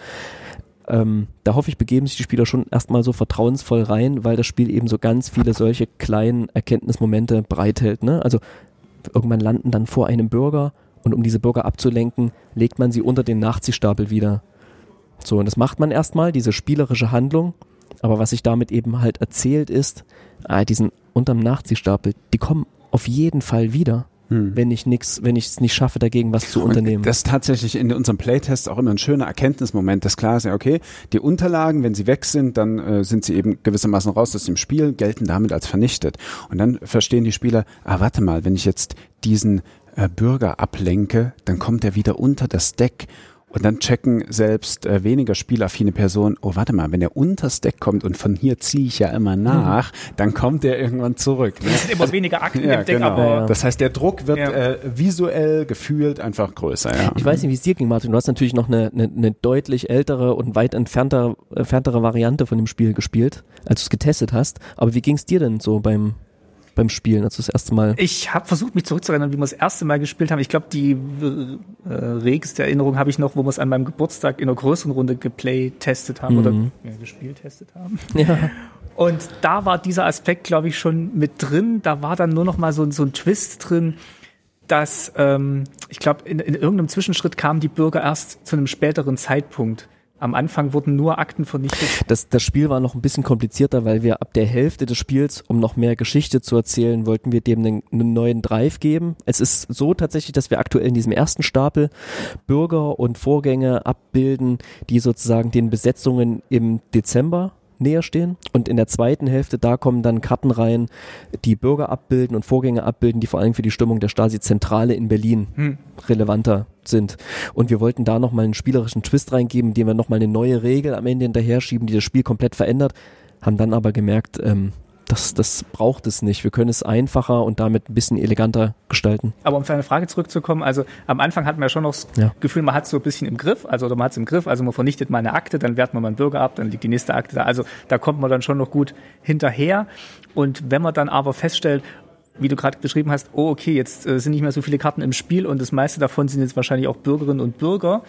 Ähm, da hoffe ich, begeben sich die Spieler schon erstmal so vertrauensvoll rein, weil das Spiel eben so ganz viele solche kleinen Erkenntnismomente bereithält. Ne? Also irgendwann landen dann vor einem Bürger und um diese Bürger abzulenken, legt man sie unter den Nachziehstapel wieder. So, und das macht man erstmal, diese spielerische Handlung, aber was sich damit eben halt erzählt ist, ah, diesen unterm Nachziehstapel, die kommen auf jeden Fall wieder, hm. wenn ich nix, wenn ich es nicht schaffe, dagegen was zu unternehmen. Und das ist tatsächlich in unserem Playtest auch immer ein schöner Erkenntnismoment, dass klar ist, ja okay, die Unterlagen, wenn sie weg sind, dann äh, sind sie eben gewissermaßen raus aus dem Spiel, gelten damit als vernichtet. Und dann verstehen die Spieler, ah warte mal, wenn ich jetzt diesen äh, Bürger ablenke, dann kommt er wieder unter das Deck. Und dann checken selbst äh, weniger spielaffine Personen, oh warte mal, wenn der unters Deck kommt und von hier ziehe ich ja immer nach, mhm. dann kommt der irgendwann zurück. Ne? Es sind immer also, weniger Akten ja, im Deck, genau. aber... Ja. Das heißt, der Druck wird ja. äh, visuell, gefühlt einfach größer. Ja. Ich weiß nicht, wie es dir ging, Martin. Du hast natürlich noch eine, eine, eine deutlich ältere und weit entfernter, entferntere Variante von dem Spiel gespielt, als du es getestet hast. Aber wie ging es dir denn so beim... beim Spielen, als du das erste Mal... Ich habe versucht, mich zurückzuerinnern, wie wir das erste Mal gespielt haben. Ich glaube, die äh, regste Erinnerung habe ich noch, wo wir es an meinem Geburtstag in einer größeren Runde geplay-testet haben mhm. oder ja, gespielt-testet haben. Ja. Und da war dieser Aspekt, glaube ich, schon mit drin. Da war dann nur noch mal so, so ein Twist drin, dass, ähm, ich glaube, in, in irgendeinem Zwischenschritt kamen die Bürger erst zu einem späteren Zeitpunkt. Am Anfang wurden nur Akten vernichtet. Das, das Spiel war noch ein bisschen komplizierter, weil wir ab der Hälfte des Spiels, um noch mehr Geschichte zu erzählen, wollten wir dem einen, einen neuen Drive geben. Es ist so tatsächlich, dass wir aktuell in diesem ersten Stapel Bürger und Vorgänge abbilden, die sozusagen den Besetzungen im Dezember näher stehen. Und in der zweiten Hälfte, da kommen dann Karten rein, die Bürger abbilden und Vorgänge abbilden, die vor allem für die Stimmung der Stasi-Zentrale in Berlin hm. relevanter sind. Und wir wollten da nochmal einen spielerischen Twist reingeben, indem wir nochmal eine neue Regel am Ende hinterher schieben, die das Spiel komplett verändert, haben dann aber gemerkt, ähm, das, das braucht es nicht. Wir können es einfacher und damit ein bisschen eleganter gestalten. Aber um auf eine Frage zurückzukommen, also am Anfang hatten wir ja schon noch das ja. Gefühl, man hat es so ein bisschen im Griff, also oder man hat es im Griff, also man vernichtet mal eine Akte, dann wehrt man mal einen Bürger ab, dann liegt die nächste Akte da. Also da kommt man dann schon noch gut hinterher. Und wenn man dann aber feststellt, wie du gerade beschrieben hast, oh okay, jetzt äh, sind nicht mehr so viele Karten im Spiel und das meiste davon sind jetzt wahrscheinlich auch Bürgerinnen und Bürger,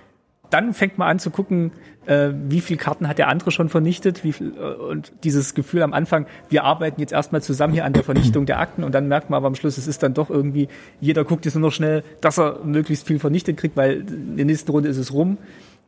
dann fängt man an zu gucken, äh, wie viele Karten hat der andere schon vernichtet, wie viel, äh, und dieses Gefühl am Anfang, wir arbeiten jetzt erstmal zusammen hier an der Vernichtung der Akten und dann merkt man aber am Schluss, es ist dann doch irgendwie, jeder guckt jetzt nur noch schnell, dass er möglichst viel vernichtet kriegt, weil in der nächsten Runde ist es rum.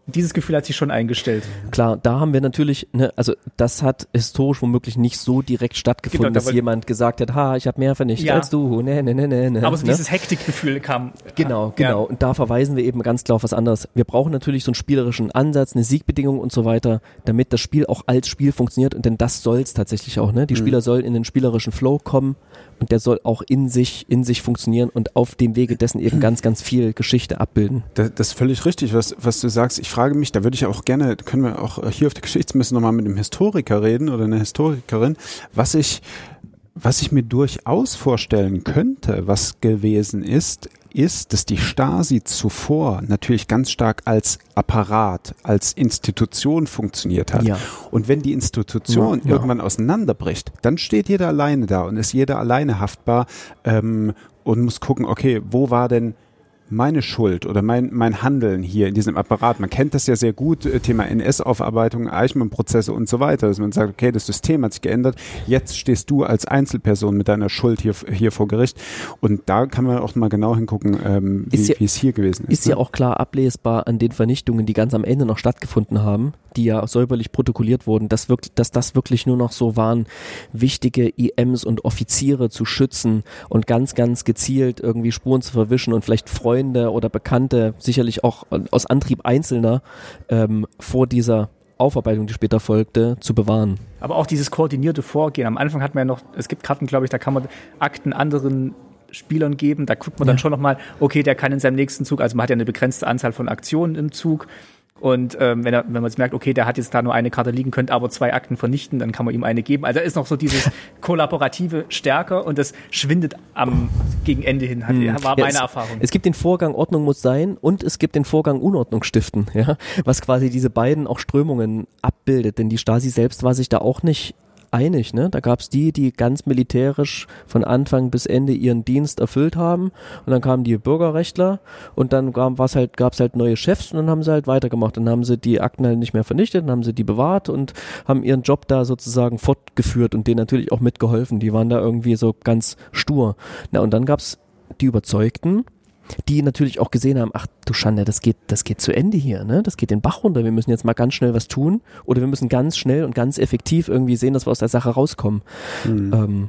dieses Gefühl hat sich schon eingestellt. Klar, da haben wir natürlich, ne, also das hat historisch womöglich nicht so direkt stattgefunden, Genau, da dass jemand gesagt hat, ha, ich habe mehr vernichtet ja. als du, ne, ne, ne, ne, ne. Aber so ne? dieses Hektikgefühl kam. Genau, genau. Ja. Und da verweisen wir eben ganz klar auf was anderes. Wir brauchen natürlich so einen spielerischen Ansatz, eine Siegbedingung und so weiter, damit das Spiel auch als Spiel funktioniert, und denn das soll es tatsächlich auch, ne? Die mhm. Spieler sollen in den spielerischen Flow kommen und der soll auch in sich, in sich funktionieren und auf dem Wege dessen eben ganz, ganz viel Geschichte abbilden. Das, das ist völlig richtig, was, was du sagst. Ich frage mich, da würde ich auch gerne, können wir auch hier auf der Geschichtsmesse nochmal mit einem Historiker reden oder einer Historikerin, was ich, was ich mir durchaus vorstellen könnte, was gewesen ist, ist, dass die Stasi zuvor natürlich ganz stark als Apparat, als Institution funktioniert hat. Ja. Und wenn die Institution ja, irgendwann ja. auseinanderbricht, dann steht jeder alleine da und ist jeder alleine haftbar ähm, und muss gucken, okay, wo war denn meine Schuld oder mein, mein Handeln hier in diesem Apparat. Man kennt das ja sehr gut, Thema N S-Aufarbeitung, Eichmann-Prozesse und so weiter, dass man sagt, okay, das System hat sich geändert, jetzt stehst du als Einzelperson mit deiner Schuld hier, hier vor Gericht, und da kann man auch mal genau hingucken, ähm, wie, ja, wie es hier gewesen ist. Ist ne? ja auch klar ablesbar an den Vernichtungen, die ganz am Ende noch stattgefunden haben, die ja säuberlich protokolliert wurden, dass, wirklich, dass das wirklich nur noch so waren, wichtige I Ms und Offiziere zu schützen und ganz, ganz gezielt irgendwie Spuren zu verwischen und vielleicht Freunde oder Bekannte, sicherlich auch aus Antrieb Einzelner, ähm, vor dieser Aufarbeitung, die später folgte, zu bewahren. Aber auch dieses koordinierte Vorgehen. Am Anfang hat man ja noch, es gibt Karten, glaube ich, da kann man Akten anderen Spielern geben, da guckt man dann ja. schon nochmal, okay, der kann in seinem nächsten Zug, also man hat ja eine begrenzte Anzahl von Aktionen im Zug, und ähm, wenn, er, wenn man jetzt merkt, okay, der hat jetzt da nur eine Karte liegen, könnte aber zwei Akten vernichten, dann kann man ihm eine geben. Also da ist noch so dieses kollaborative stärker, und das schwindet am gegen Ende hin, hat, hm. war meine ja, es, Erfahrung. Es gibt den Vorgang Ordnung muss sein und es gibt den Vorgang Unordnung stiften, ja, was quasi diese beiden auch Strömungen abbildet, denn die Stasi selbst war sich da auch nicht einig, ne? Da gab's die, die ganz militärisch von Anfang bis Ende ihren Dienst erfüllt haben, und dann kamen die Bürgerrechtler und dann gab's halt, gab's halt neue Chefs, und dann haben sie halt weitergemacht. Dann haben sie die Akten halt nicht mehr vernichtet, dann haben sie die bewahrt und haben ihren Job da sozusagen fortgeführt und denen natürlich auch mitgeholfen. Die waren da irgendwie so ganz stur. Na, und dann gab's die Überzeugten, die natürlich auch gesehen haben, ach du Schande, das geht, das geht zu Ende hier, ne? Das geht den Bach runter, wir müssen jetzt mal ganz schnell was tun, oder wir müssen ganz schnell und ganz effektiv irgendwie sehen, dass wir aus der Sache rauskommen. Mhm. Ähm,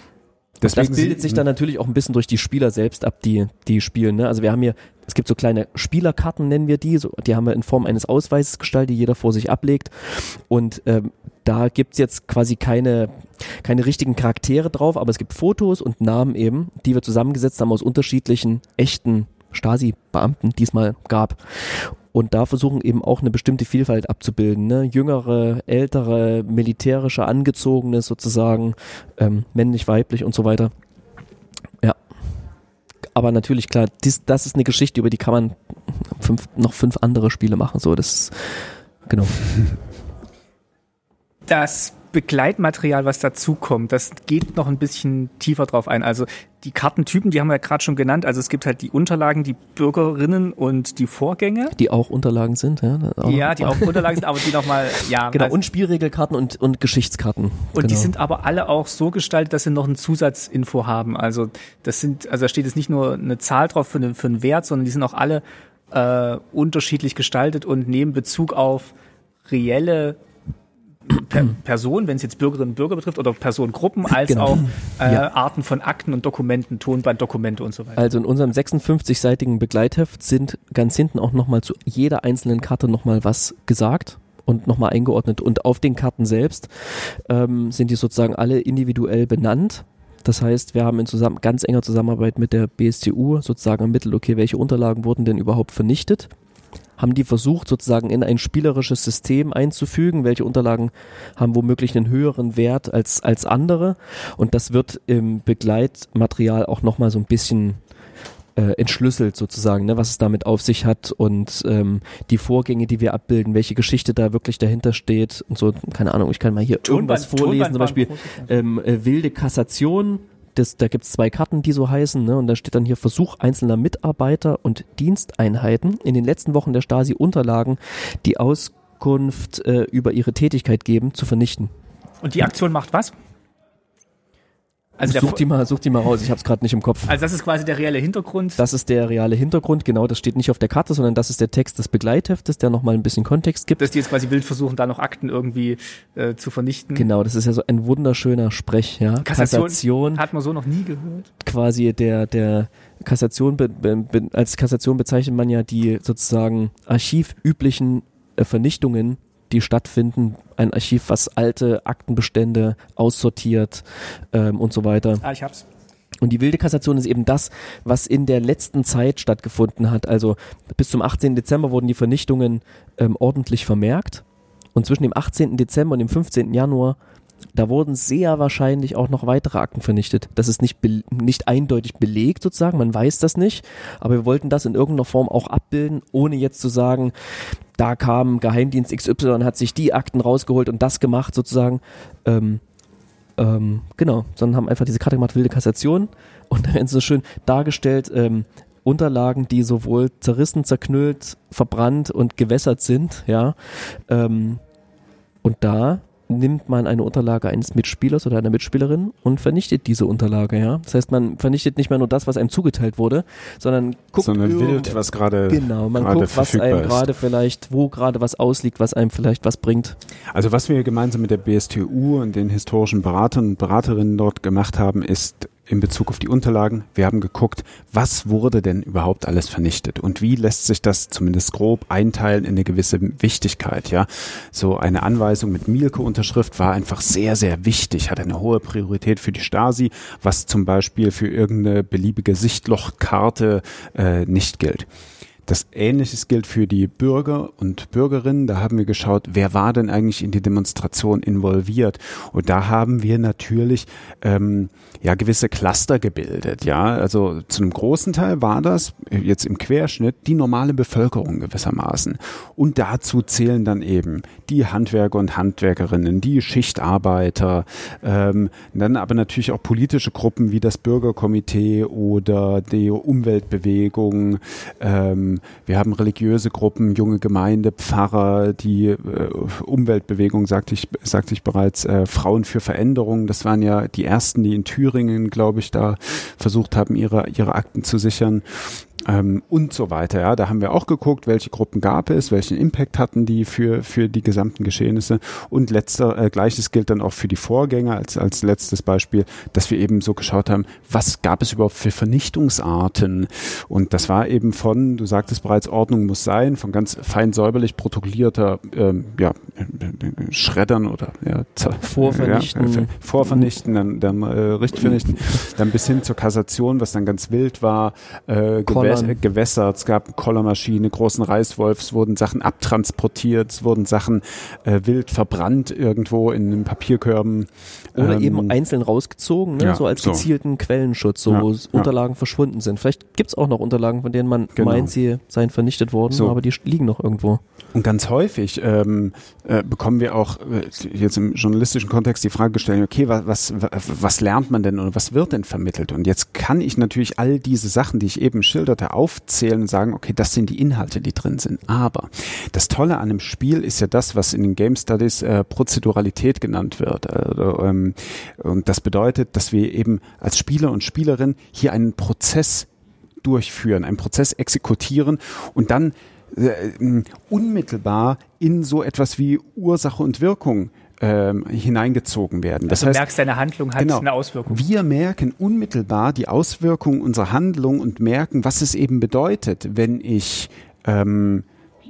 das bildet sich dann natürlich auch ein bisschen durch die Spieler selbst ab, die, die spielen, ne? Also wir haben hier, es gibt so kleine Spielerkarten, nennen wir die, so, die haben wir in Form eines Ausweises gestaltet, die jeder vor sich ablegt, und ähm, da gibt's jetzt quasi keine, keine richtigen Charaktere drauf, aber es gibt Fotos und Namen eben, die wir zusammengesetzt haben aus unterschiedlichen echten Stasi-Beamten, die es mal gab. Und da versuchen eben auch eine bestimmte Vielfalt abzubilden, ne? Jüngere, ältere, militärische, angezogene sozusagen, ähm, männlich, weiblich und so weiter. Ja. Aber natürlich, klar, dies, das ist eine Geschichte, über die kann man fünf, noch fünf andere Spiele machen. So, das, genau. Das Begleitmaterial, was dazukommt, das geht noch ein bisschen tiefer drauf ein. Also die Kartentypen, die haben wir ja gerade schon genannt. Also es gibt halt die Unterlagen, die Bürgerinnen und die Vorgänge. Die auch Unterlagen sind, ja. Ja, die auch Unterlagen sind, aber die nochmal, ja. Genau, also, und Spielregelkarten und, und Geschichtskarten. Und genau. Die sind aber alle auch so gestaltet, dass sie noch ein Zusatzinfo haben. Also das sind, also da steht jetzt nicht nur eine Zahl drauf für, eine, für einen Wert, sondern die sind auch alle äh, unterschiedlich gestaltet und nehmen Bezug auf reelle Per Person, wenn es jetzt Bürgerinnen und Bürger betrifft, oder Personengruppen, als genau. auch äh, ja. Arten von Akten und Dokumenten, Tonbanddokumente und so weiter. Also in unserem sechsundfünfzig-seitigen Begleitheft sind ganz hinten auch nochmal zu jeder einzelnen Karte nochmal was gesagt und nochmal eingeordnet. Und auf den Karten selbst ähm, sind die sozusagen alle individuell benannt. Das heißt, wir haben in zusammen, ganz enger Zusammenarbeit mit der B S C U sozusagen ermittelt, okay, welche Unterlagen wurden denn überhaupt vernichtet? Haben die versucht, sozusagen in ein spielerisches System einzufügen, welche Unterlagen haben womöglich einen höheren Wert als, als andere, und das wird im Begleitmaterial auch nochmal so ein bisschen äh, entschlüsselt sozusagen, ne, was es damit auf sich hat und ähm, die Vorgänge, die wir abbilden, welche Geschichte da wirklich dahinter steht und so, keine Ahnung, ich kann mal hier Tonband, irgendwas vorlesen, zum Beispiel ähm, äh, wilde Kassation. Das, da gibt's zwei Karten, die so heißen, ne? Und da steht dann hier Versuch einzelner Mitarbeiter und Diensteinheiten in den letzten Wochen der Stasi Unterlagen, die Auskunft äh, über ihre Tätigkeit geben, zu vernichten. Und die Aktion macht was? Also such, die mal, such die mal raus, ich habe es gerade nicht im Kopf. Also das ist quasi der reelle Hintergrund? Das ist der reale Hintergrund, genau, das steht nicht auf der Karte, sondern das ist der Text des Begleitheftes, der nochmal ein bisschen Kontext gibt. Dass die jetzt quasi wild versuchen, da noch Akten irgendwie äh, zu vernichten. Genau, das ist ja so ein wunderschöner Sprech, ja. Kassation, Kassation hat man so noch nie gehört. Quasi der, der Kassation, be, be, be, als Kassation bezeichnet man ja die sozusagen archivüblichen äh, Vernichtungen, die stattfinden, ein Archiv, was alte Aktenbestände aussortiert ähm, und so weiter. Ah, ich hab's. Und die wilde Kassation ist eben das, was in der letzten Zeit stattgefunden hat. Also bis zum achtzehnten Dezember wurden die Vernichtungen ähm, ordentlich vermerkt. Und zwischen dem achtzehnten Dezember und dem fünfzehnten Januar, da wurden sehr wahrscheinlich auch noch weitere Akten vernichtet. Das ist nicht, be- nicht eindeutig belegt sozusagen, man weiß das nicht. Aber wir wollten das in irgendeiner Form auch abbilden, ohne jetzt zu sagen, da kam Geheimdienst X Y und hat sich die Akten rausgeholt und das gemacht sozusagen. Ähm, ähm, genau, sondern haben einfach diese Karte gemacht, wilde Kassation. Und da werden so schön dargestellt, ähm, Unterlagen, die sowohl zerrissen, zerknüllt, verbrannt und gewässert sind, ja. Ähm, und da nimmt man eine Unterlage eines Mitspielers oder einer Mitspielerin und vernichtet diese Unterlage, ja. Das heißt, man vernichtet nicht mehr nur das, was einem zugeteilt wurde, sondern guckt sondern wild, was gerade genau, man guckt, was einem gerade vielleicht, wo gerade was ausliegt, was einem vielleicht was bringt. Also was wir gemeinsam mit der B S T U und den historischen Beratern und Beraterinnen dort gemacht haben, ist in Bezug auf die Unterlagen, wir haben geguckt, was wurde denn überhaupt alles vernichtet und wie lässt sich das zumindest grob einteilen in eine gewisse Wichtigkeit, ja. So eine Anweisung mit Mielke-Unterschrift war einfach sehr, sehr wichtig, hat eine hohe Priorität für die Stasi, was zum Beispiel für irgendeine beliebige Sichtlochkarte äh, nicht gilt. Das Ähnliches gilt für die Bürger und Bürgerinnen. Da haben wir geschaut, wer war denn eigentlich in die Demonstration involviert? Und da haben wir natürlich ähm, ja gewisse Cluster gebildet. Ja, also zu einem großen Teil war das jetzt im Querschnitt die normale Bevölkerung gewissermaßen. Und dazu zählen dann eben die Handwerker und Handwerkerinnen, die Schichtarbeiter, ähm, dann aber natürlich auch politische Gruppen wie das Bürgerkomitee oder die Umweltbewegung. Ähm, Wir haben religiöse Gruppen, junge Gemeinde, Pfarrer, die äh, Umweltbewegung, sagte ich, sagte ich bereits, äh, Frauen für Veränderung. Das waren ja die ersten, die in Thüringen, glaube ich, da versucht haben, ihre, ihre Akten zu sichern. Ähm, und so weiter. Ja, da haben wir auch geguckt, welche Gruppen gab es, welchen Impact hatten die für für die gesamten Geschehnisse. Und letzter äh, Gleiches gilt dann auch für die Vorgänger als als letztes Beispiel, dass wir eben so geschaut haben, was gab es überhaupt für Vernichtungsarten? Und das war eben von, du sagtest bereits, Ordnung muss sein, von ganz fein säuberlich protokollierter ähm, ja, Schreddern oder ja, Vorvernichten, ja, Vorvernichten, dann, dann äh, richtig vernichten, dann bis hin zur Kassation, was dann ganz wild war, äh, gewässert, gewässert, es gab eine Kollermaschine, großen Reißwolf, es wurden Sachen abtransportiert, es wurden Sachen äh, wild verbrannt irgendwo in den Papierkörben. Oder ähm, eben einzeln rausgezogen, ne? ja, so als so. gezielten Quellenschutz, so Ja, wo ja. Unterlagen verschwunden sind. Vielleicht gibt's auch noch Unterlagen, von denen man Genau. meint, sie seien vernichtet worden, So. aber die liegen noch irgendwo. Und ganz häufig ähm, äh, bekommen wir auch äh, jetzt im journalistischen Kontext die Frage gestellt, okay, was, was, was lernt man denn oder was wird denn vermittelt? Und jetzt kann ich natürlich all diese Sachen, die ich eben schilderte, aufzählen und sagen, okay, das sind die Inhalte, die drin sind. Aber das Tolle an einem Spiel ist ja das, was in den Game Studies äh, Prozeduralität genannt wird. Also, ähm, und das bedeutet, dass wir eben als Spieler und Spielerin hier einen Prozess durchführen, einen Prozess exekutieren und dann äh, unmittelbar in so etwas wie Ursache und Wirkung ähm, hineingezogen werden. Das also heißt, du merkst, deine Handlung hat genau, eine Auswirkung. Wir merken unmittelbar die Auswirkungen unserer Handlung und merken, was es eben bedeutet, wenn ich ähm,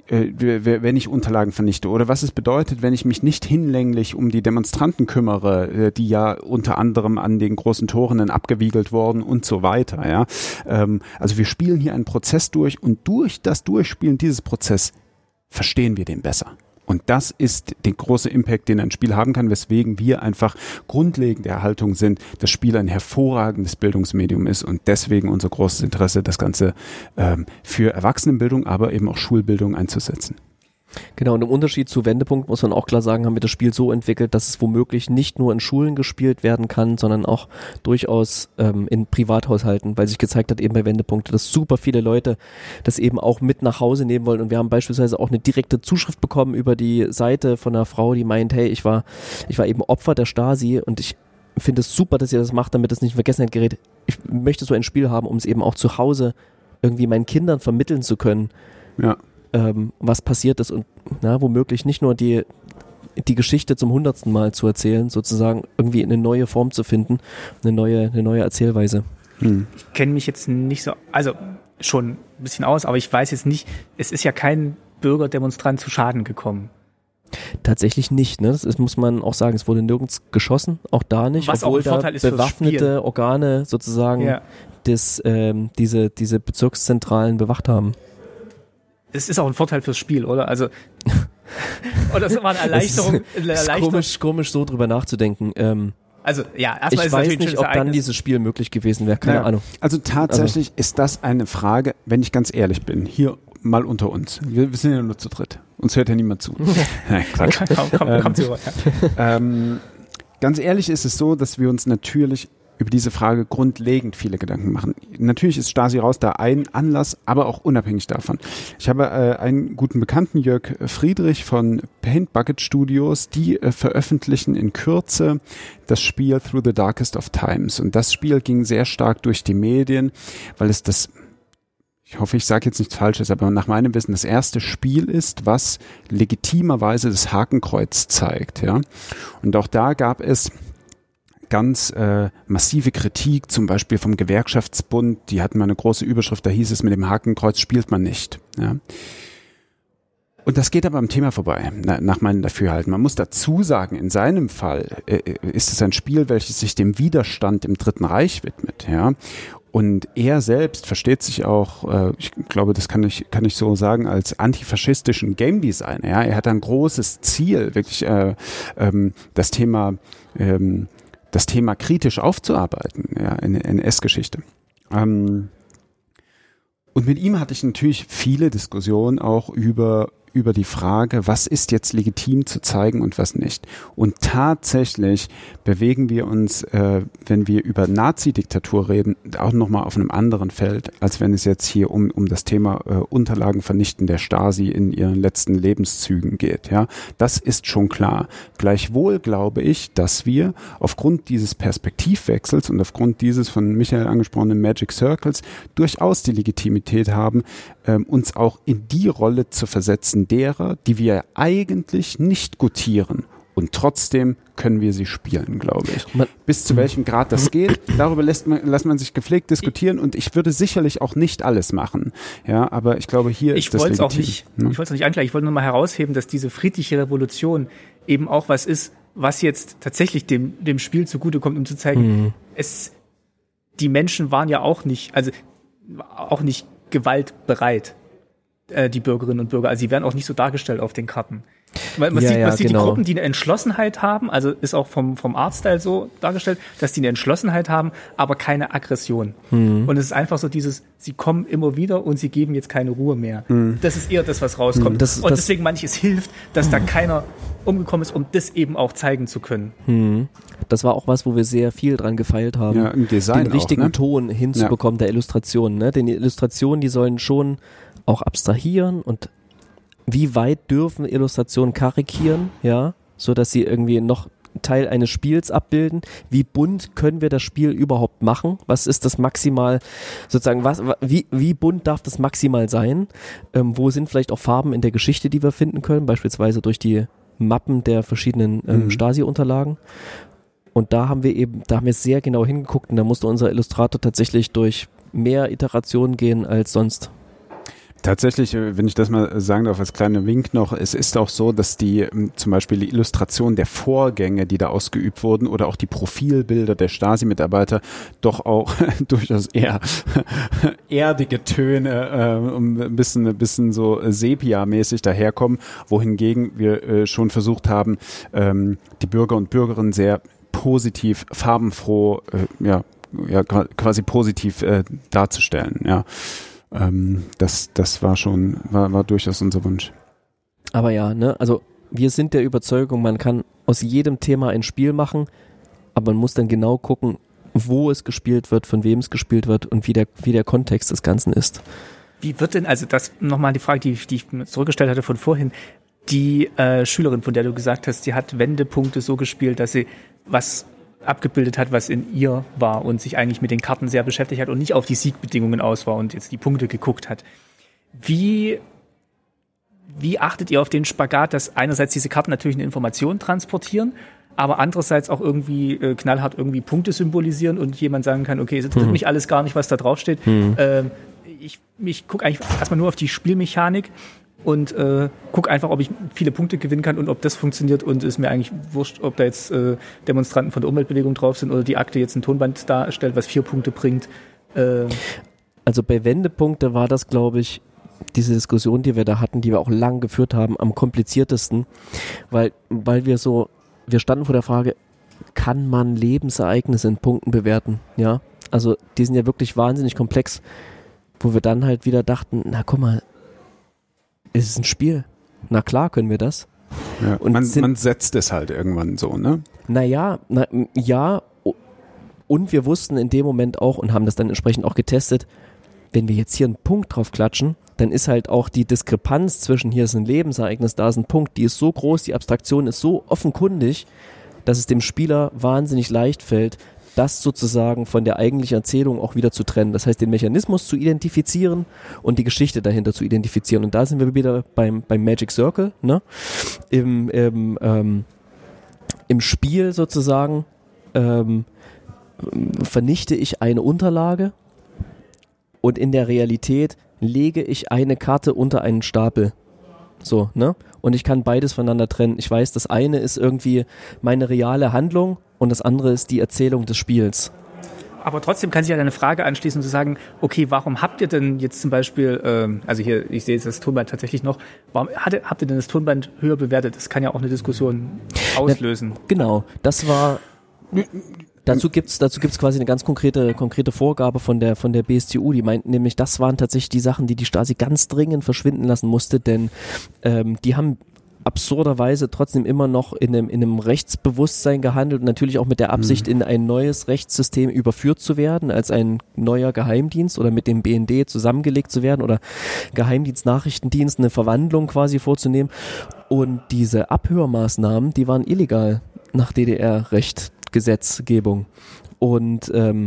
wenn ich Unterlagen vernichte oder was es bedeutet, wenn ich mich nicht hinlänglich um die Demonstranten kümmere, die ja unter anderem an den großen Toren dann abgewiegelt wurden und so weiter. Ja, also wir spielen hier einen Prozess durch und durch das Durchspielen dieses Prozesses verstehen wir den besser. Und das ist der große Impact, den ein Spiel haben kann, weswegen wir einfach grundlegend der Haltung sind, dass Spiel ein hervorragendes Bildungsmedium ist und deswegen unser großes Interesse, das Ganze ähm, für Erwachsenenbildung, aber eben auch Schulbildung einzusetzen. Genau, und im Unterschied zu Wendepunkt muss man auch klar sagen, haben wir das Spiel so entwickelt, dass es womöglich nicht nur in Schulen gespielt werden kann, sondern auch durchaus ähm, in Privathaushalten, weil sich gezeigt hat eben bei Wendepunkte, dass super viele Leute das eben auch mit nach Hause nehmen wollen. Und wir haben beispielsweise auch eine direkte Zuschrift bekommen über die Seite von einer Frau, die meint, hey, ich war, ich war eben Opfer der Stasi und ich finde es super, dass ihr das macht, damit es nicht in Vergessenheit gerät. Ich möchte so ein Spiel haben, um es eben auch zu Hause irgendwie meinen Kindern vermitteln zu können, Ja. ähm, was passiert ist und na, womöglich nicht nur die, die Geschichte zum hundertsten Mal zu erzählen, sozusagen irgendwie eine neue Form zu finden, eine neue, eine neue Erzählweise. Hm. Ich kenne mich jetzt nicht so, also schon ein bisschen aus, aber ich weiß jetzt nicht, es ist ja kein Bürgerdemonstrant zu Schaden gekommen. Tatsächlich nicht, ne? Das ist, muss man auch sagen, es wurde nirgends geschossen, auch da nicht, Was auch obwohl ein Vorteil da ist fürs bewaffnete Spiel. Organe sozusagen Ja. das, ähm, diese, diese Bezirkszentralen bewacht haben. Es ist auch ein Vorteil fürs Spiel, oder? Also, oder es war eine Erleichterung. Es Eine ist Erleichterung. komisch, komisch so drüber nachzudenken. Ähm, Also, ja, erstmal ich ist es weiß natürlich ein nicht, schönes ob dann Ereignis. dieses Spiel möglich gewesen wäre, keine Ja. Ahnung. Also tatsächlich ist das eine Frage, wenn ich ganz ehrlich bin, hier mal unter uns. Wir, wir sind ja nur zu dritt. Uns hört ja niemand zu. Nein, Quatsch. Komm, komm, Ähm, komm zu Wort, ja. ähm, ganz ehrlich ist es so, dass wir uns natürlich über diese Frage grundlegend viele Gedanken machen. Natürlich ist Stasi raus da ein Anlass, aber auch unabhängig davon. Ich habe äh, einen guten Bekannten, Jörg Friedrich von Paint Bucket Studios, die äh, veröffentlichen in Kürze das Spiel Through the Darkest of Times. Und das Spiel ging sehr stark durch die Medien, weil es das, ich hoffe, ich sage jetzt nichts Falsches, aber nach meinem Wissen das erste Spiel ist, was legitimerweise das Hakenkreuz zeigt. Ja? Und auch da gab es ganz äh, massive Kritik, zum Beispiel vom Gewerkschaftsbund. Die hatten mal eine große Überschrift, da hieß es, mit dem Hakenkreuz spielt man nicht. Ja? Und das geht aber am Thema vorbei, na, nach meinem Dafürhalten. Man muss dazu sagen, in seinem Fall äh, ist es ein Spiel, welches sich dem Widerstand im Dritten Reich widmet. Ja? Und er selbst versteht sich auch, äh, ich glaube, das kann ich, kann ich so sagen, als antifaschistischen Game Designer. Ja? Er hat ein großes Ziel, wirklich äh, ähm, das Thema ähm, das Thema kritisch aufzuarbeiten, ja, in der N S-Geschichte. Ähm, und mit ihm hatte ich natürlich viele Diskussionen auch über über die Frage, was ist jetzt legitim zu zeigen und was nicht. Und tatsächlich bewegen wir uns, äh, wenn wir über Nazi-Diktatur reden, auch nochmal auf einem anderen Feld, als wenn es jetzt hier um, um das Thema äh, Unterlagen vernichten der Stasi in ihren letzten Lebenszügen geht. Ja, das ist schon klar. Gleichwohl glaube ich, dass wir aufgrund dieses Perspektivwechsels und aufgrund dieses von Michael angesprochenen Magic Circles durchaus die Legitimität haben, ähm, uns auch in die Rolle zu versetzen, derer, die wir eigentlich nicht gutieren. Und trotzdem können wir sie spielen, glaube ich. Man, Bis zu welchem Grad das geht, darüber lässt man, lässt man sich gepflegt diskutieren. Und ich würde sicherlich auch nicht alles machen. Ja, aber ich glaube, hier ich ist das legitim. Auch nicht, ne? Ich wollte es auch nicht anklagen. Ich wollte nur mal herausheben, dass diese friedliche Revolution eben auch was ist, was jetzt tatsächlich dem, dem Spiel zugutekommt, um zu zeigen, mhm. es, die Menschen waren ja auch nicht, also auch nicht gewaltbereit, äh, die Bürgerinnen und Bürger. Also sie werden auch nicht so dargestellt auf den Karten. Man, man ja, sieht, ja, man sieht genau. die Gruppen, die eine Entschlossenheit haben, also ist auch vom, vom Artstyle so dargestellt, dass die eine Entschlossenheit haben, aber keine Aggression. Mhm. Und es ist einfach so dieses, sie kommen immer wieder und sie geben jetzt keine Ruhe mehr. Mhm. Das ist eher das, was rauskommt. Das, und das, deswegen meine ich, es hilft, dass da keiner umgekommen ist, um das eben auch zeigen zu können. Mhm. Das war auch was, wo wir sehr viel dran gefeilt haben, ja, im Design den richtigen auch, ne? Ton hinzubekommen, ja. Der Illustrationen. Ne? Denn die Illustrationen, die sollen schon auch abstrahieren und wie weit dürfen Illustrationen karikieren, ja, so dass sie irgendwie noch Teil eines Spiels abbilden? Wie bunt können wir das Spiel überhaupt machen? Was ist das maximal, sozusagen, was, wie, wie bunt darf das maximal sein? Ähm, wo sind vielleicht auch Farben in der Geschichte, die wir finden können, beispielsweise durch die Mappen der verschiedenen ähm, mhm. Stasi-Unterlagen? Und da haben wir eben, da haben wir sehr genau hingeguckt und da musste unser Illustrator tatsächlich durch mehr Iterationen gehen als sonst. Tatsächlich, wenn ich das mal sagen darf, als kleiner Wink noch, es ist auch so, dass die zum Beispiel die Illustration der Vorgänge, die da ausgeübt wurden, oder auch die Profilbilder der Stasi-Mitarbeiter doch auch durchaus eher erdige Töne, äh, um ein bisschen, ein bisschen so Sepia-mäßig daherkommen, wohingegen wir äh, schon versucht haben, ähm, die Bürger und Bürgerinnen sehr positiv, farbenfroh, äh, ja, ja, quasi positiv äh, darzustellen, ja. Das, das war schon, war, war durchaus unser Wunsch. Aber ja, ne, also wir sind der Überzeugung, man kann aus jedem Thema ein Spiel machen, aber man muss dann genau gucken, wo es gespielt wird, von wem es gespielt wird und wie der, wie der Kontext des Ganzen ist. Wie wird denn, also das nochmal die Frage, die, die ich zurückgestellt hatte von vorhin, die äh, Schülerin, von der du gesagt hast, die hat Wendepunkte so gespielt, dass sie was abgebildet hat, was in ihr war und sich eigentlich mit den Karten sehr beschäftigt hat und nicht auf die Siegbedingungen aus war und jetzt die Punkte geguckt hat. Wie, wie achtet ihr auf den Spagat, dass einerseits diese Karten natürlich eine Information transportieren, aber andererseits auch irgendwie äh, knallhart irgendwie Punkte symbolisieren und jemand sagen kann, okay, es interessiert mhm. mich alles gar nicht, was da draufsteht. Mhm. Ähm, ich ich gucke eigentlich erstmal nur auf die Spielmechanik und äh, gucke einfach, ob ich viele Punkte gewinnen kann und ob das funktioniert und ist mir eigentlich wurscht, ob da jetzt äh, Demonstranten von der Umweltbewegung drauf sind oder die Akte jetzt ein Tonband darstellt, was vier Punkte bringt. Äh, also bei Wendepunkte war das, glaube ich, diese Diskussion, die wir da hatten, die wir auch lang geführt haben, am kompliziertesten, weil, weil wir so, wir standen vor der Frage, kann man Lebensereignisse in Punkten bewerten? Ja, also die sind ja wirklich wahnsinnig komplex, wo wir dann halt wieder dachten, na guck mal, es ist ein Spiel. Na klar können wir das. Ja, und man, sind, man setzt es halt irgendwann so, ne? Naja, na, ja, und wir wussten in dem Moment auch und haben das dann entsprechend auch getestet, wenn wir jetzt hier einen Punkt drauf klatschen, dann ist halt auch die Diskrepanz zwischen hier ist ein Lebensereignis, da ist ein Punkt, die ist so groß, die Abstraktion ist so offenkundig, dass es dem Spieler wahnsinnig leicht fällt, das sozusagen von der eigentlichen Erzählung auch wieder zu trennen. Das heißt, den Mechanismus zu identifizieren und die Geschichte dahinter zu identifizieren. Und da sind wir wieder beim, beim Magic Circle, ne? Im, im, ähm, im Spiel sozusagen ähm, vernichte ich eine Unterlage und in der Realität lege ich eine Karte unter einen Stapel. So, ne? Und ich kann beides voneinander trennen. Ich weiß, das eine ist irgendwie meine reale Handlung und das andere ist die Erzählung des Spiels. Aber trotzdem kann sich ja eine Frage anschließen, zu sagen, okay, warum habt ihr denn jetzt zum Beispiel, ähm, also hier, ich sehe jetzt das Tonband tatsächlich noch, warum hat, habt ihr denn das Tonband höher bewertet? Das kann ja auch eine Diskussion auslösen. Ja, genau, das war... Dazu gibt's dazu gibt's quasi eine ganz konkrete konkrete Vorgabe von der von der B S T U, die meinten nämlich, das waren tatsächlich die Sachen, die die Stasi ganz dringend verschwinden lassen musste, denn ähm, die haben absurderweise trotzdem immer noch in einem, in einem Rechtsbewusstsein gehandelt und natürlich auch mit der Absicht, in ein neues Rechtssystem überführt zu werden, als ein neuer Geheimdienst oder mit dem B N D zusammengelegt zu werden oder Geheimdienst-Nachrichtendienst eine Verwandlung quasi vorzunehmen. Und diese Abhörmaßnahmen, die waren illegal nach D D R-Recht. Gesetzgebung. Und ähm,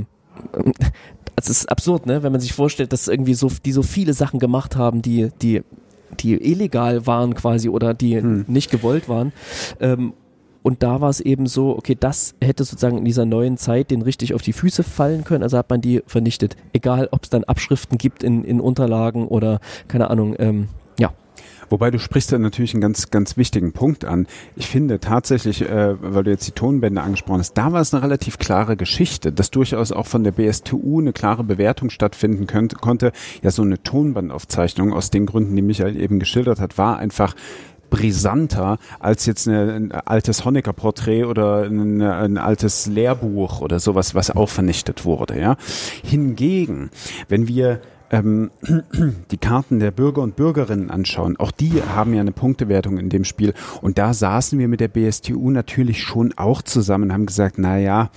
es ist absurd, ne, wenn man sich vorstellt, dass irgendwie so die so viele Sachen gemacht haben, die die die illegal waren quasi oder die hm. nicht gewollt waren. Ähm, und da war es eben so, okay, das hätte sozusagen in dieser neuen Zeit den richtig auf die Füße fallen können, also hat man die vernichtet. Egal, ob es dann Abschriften gibt in in Unterlagen oder keine Ahnung, ähm, ja. Wobei du sprichst da natürlich einen ganz, ganz wichtigen Punkt an. Ich finde tatsächlich, äh, weil du jetzt die Tonbände angesprochen hast, da war es eine relativ klare Geschichte, dass durchaus auch von der B S T U eine klare Bewertung stattfinden könnte, konnte. Ja, so eine Tonbandaufzeichnung aus den Gründen, die Michael eben geschildert hat, war einfach brisanter als jetzt eine, ein altes Honecker-Porträt oder ein, ein altes Lehrbuch oder sowas, was auch vernichtet wurde. Ja. Hingegen, wenn wir Ähm, die Karten der Bürger und Bürgerinnen anschauen, auch die haben ja eine Punktewertung in dem Spiel und da saßen wir mit der B S T U natürlich schon auch zusammen und haben gesagt, na ja,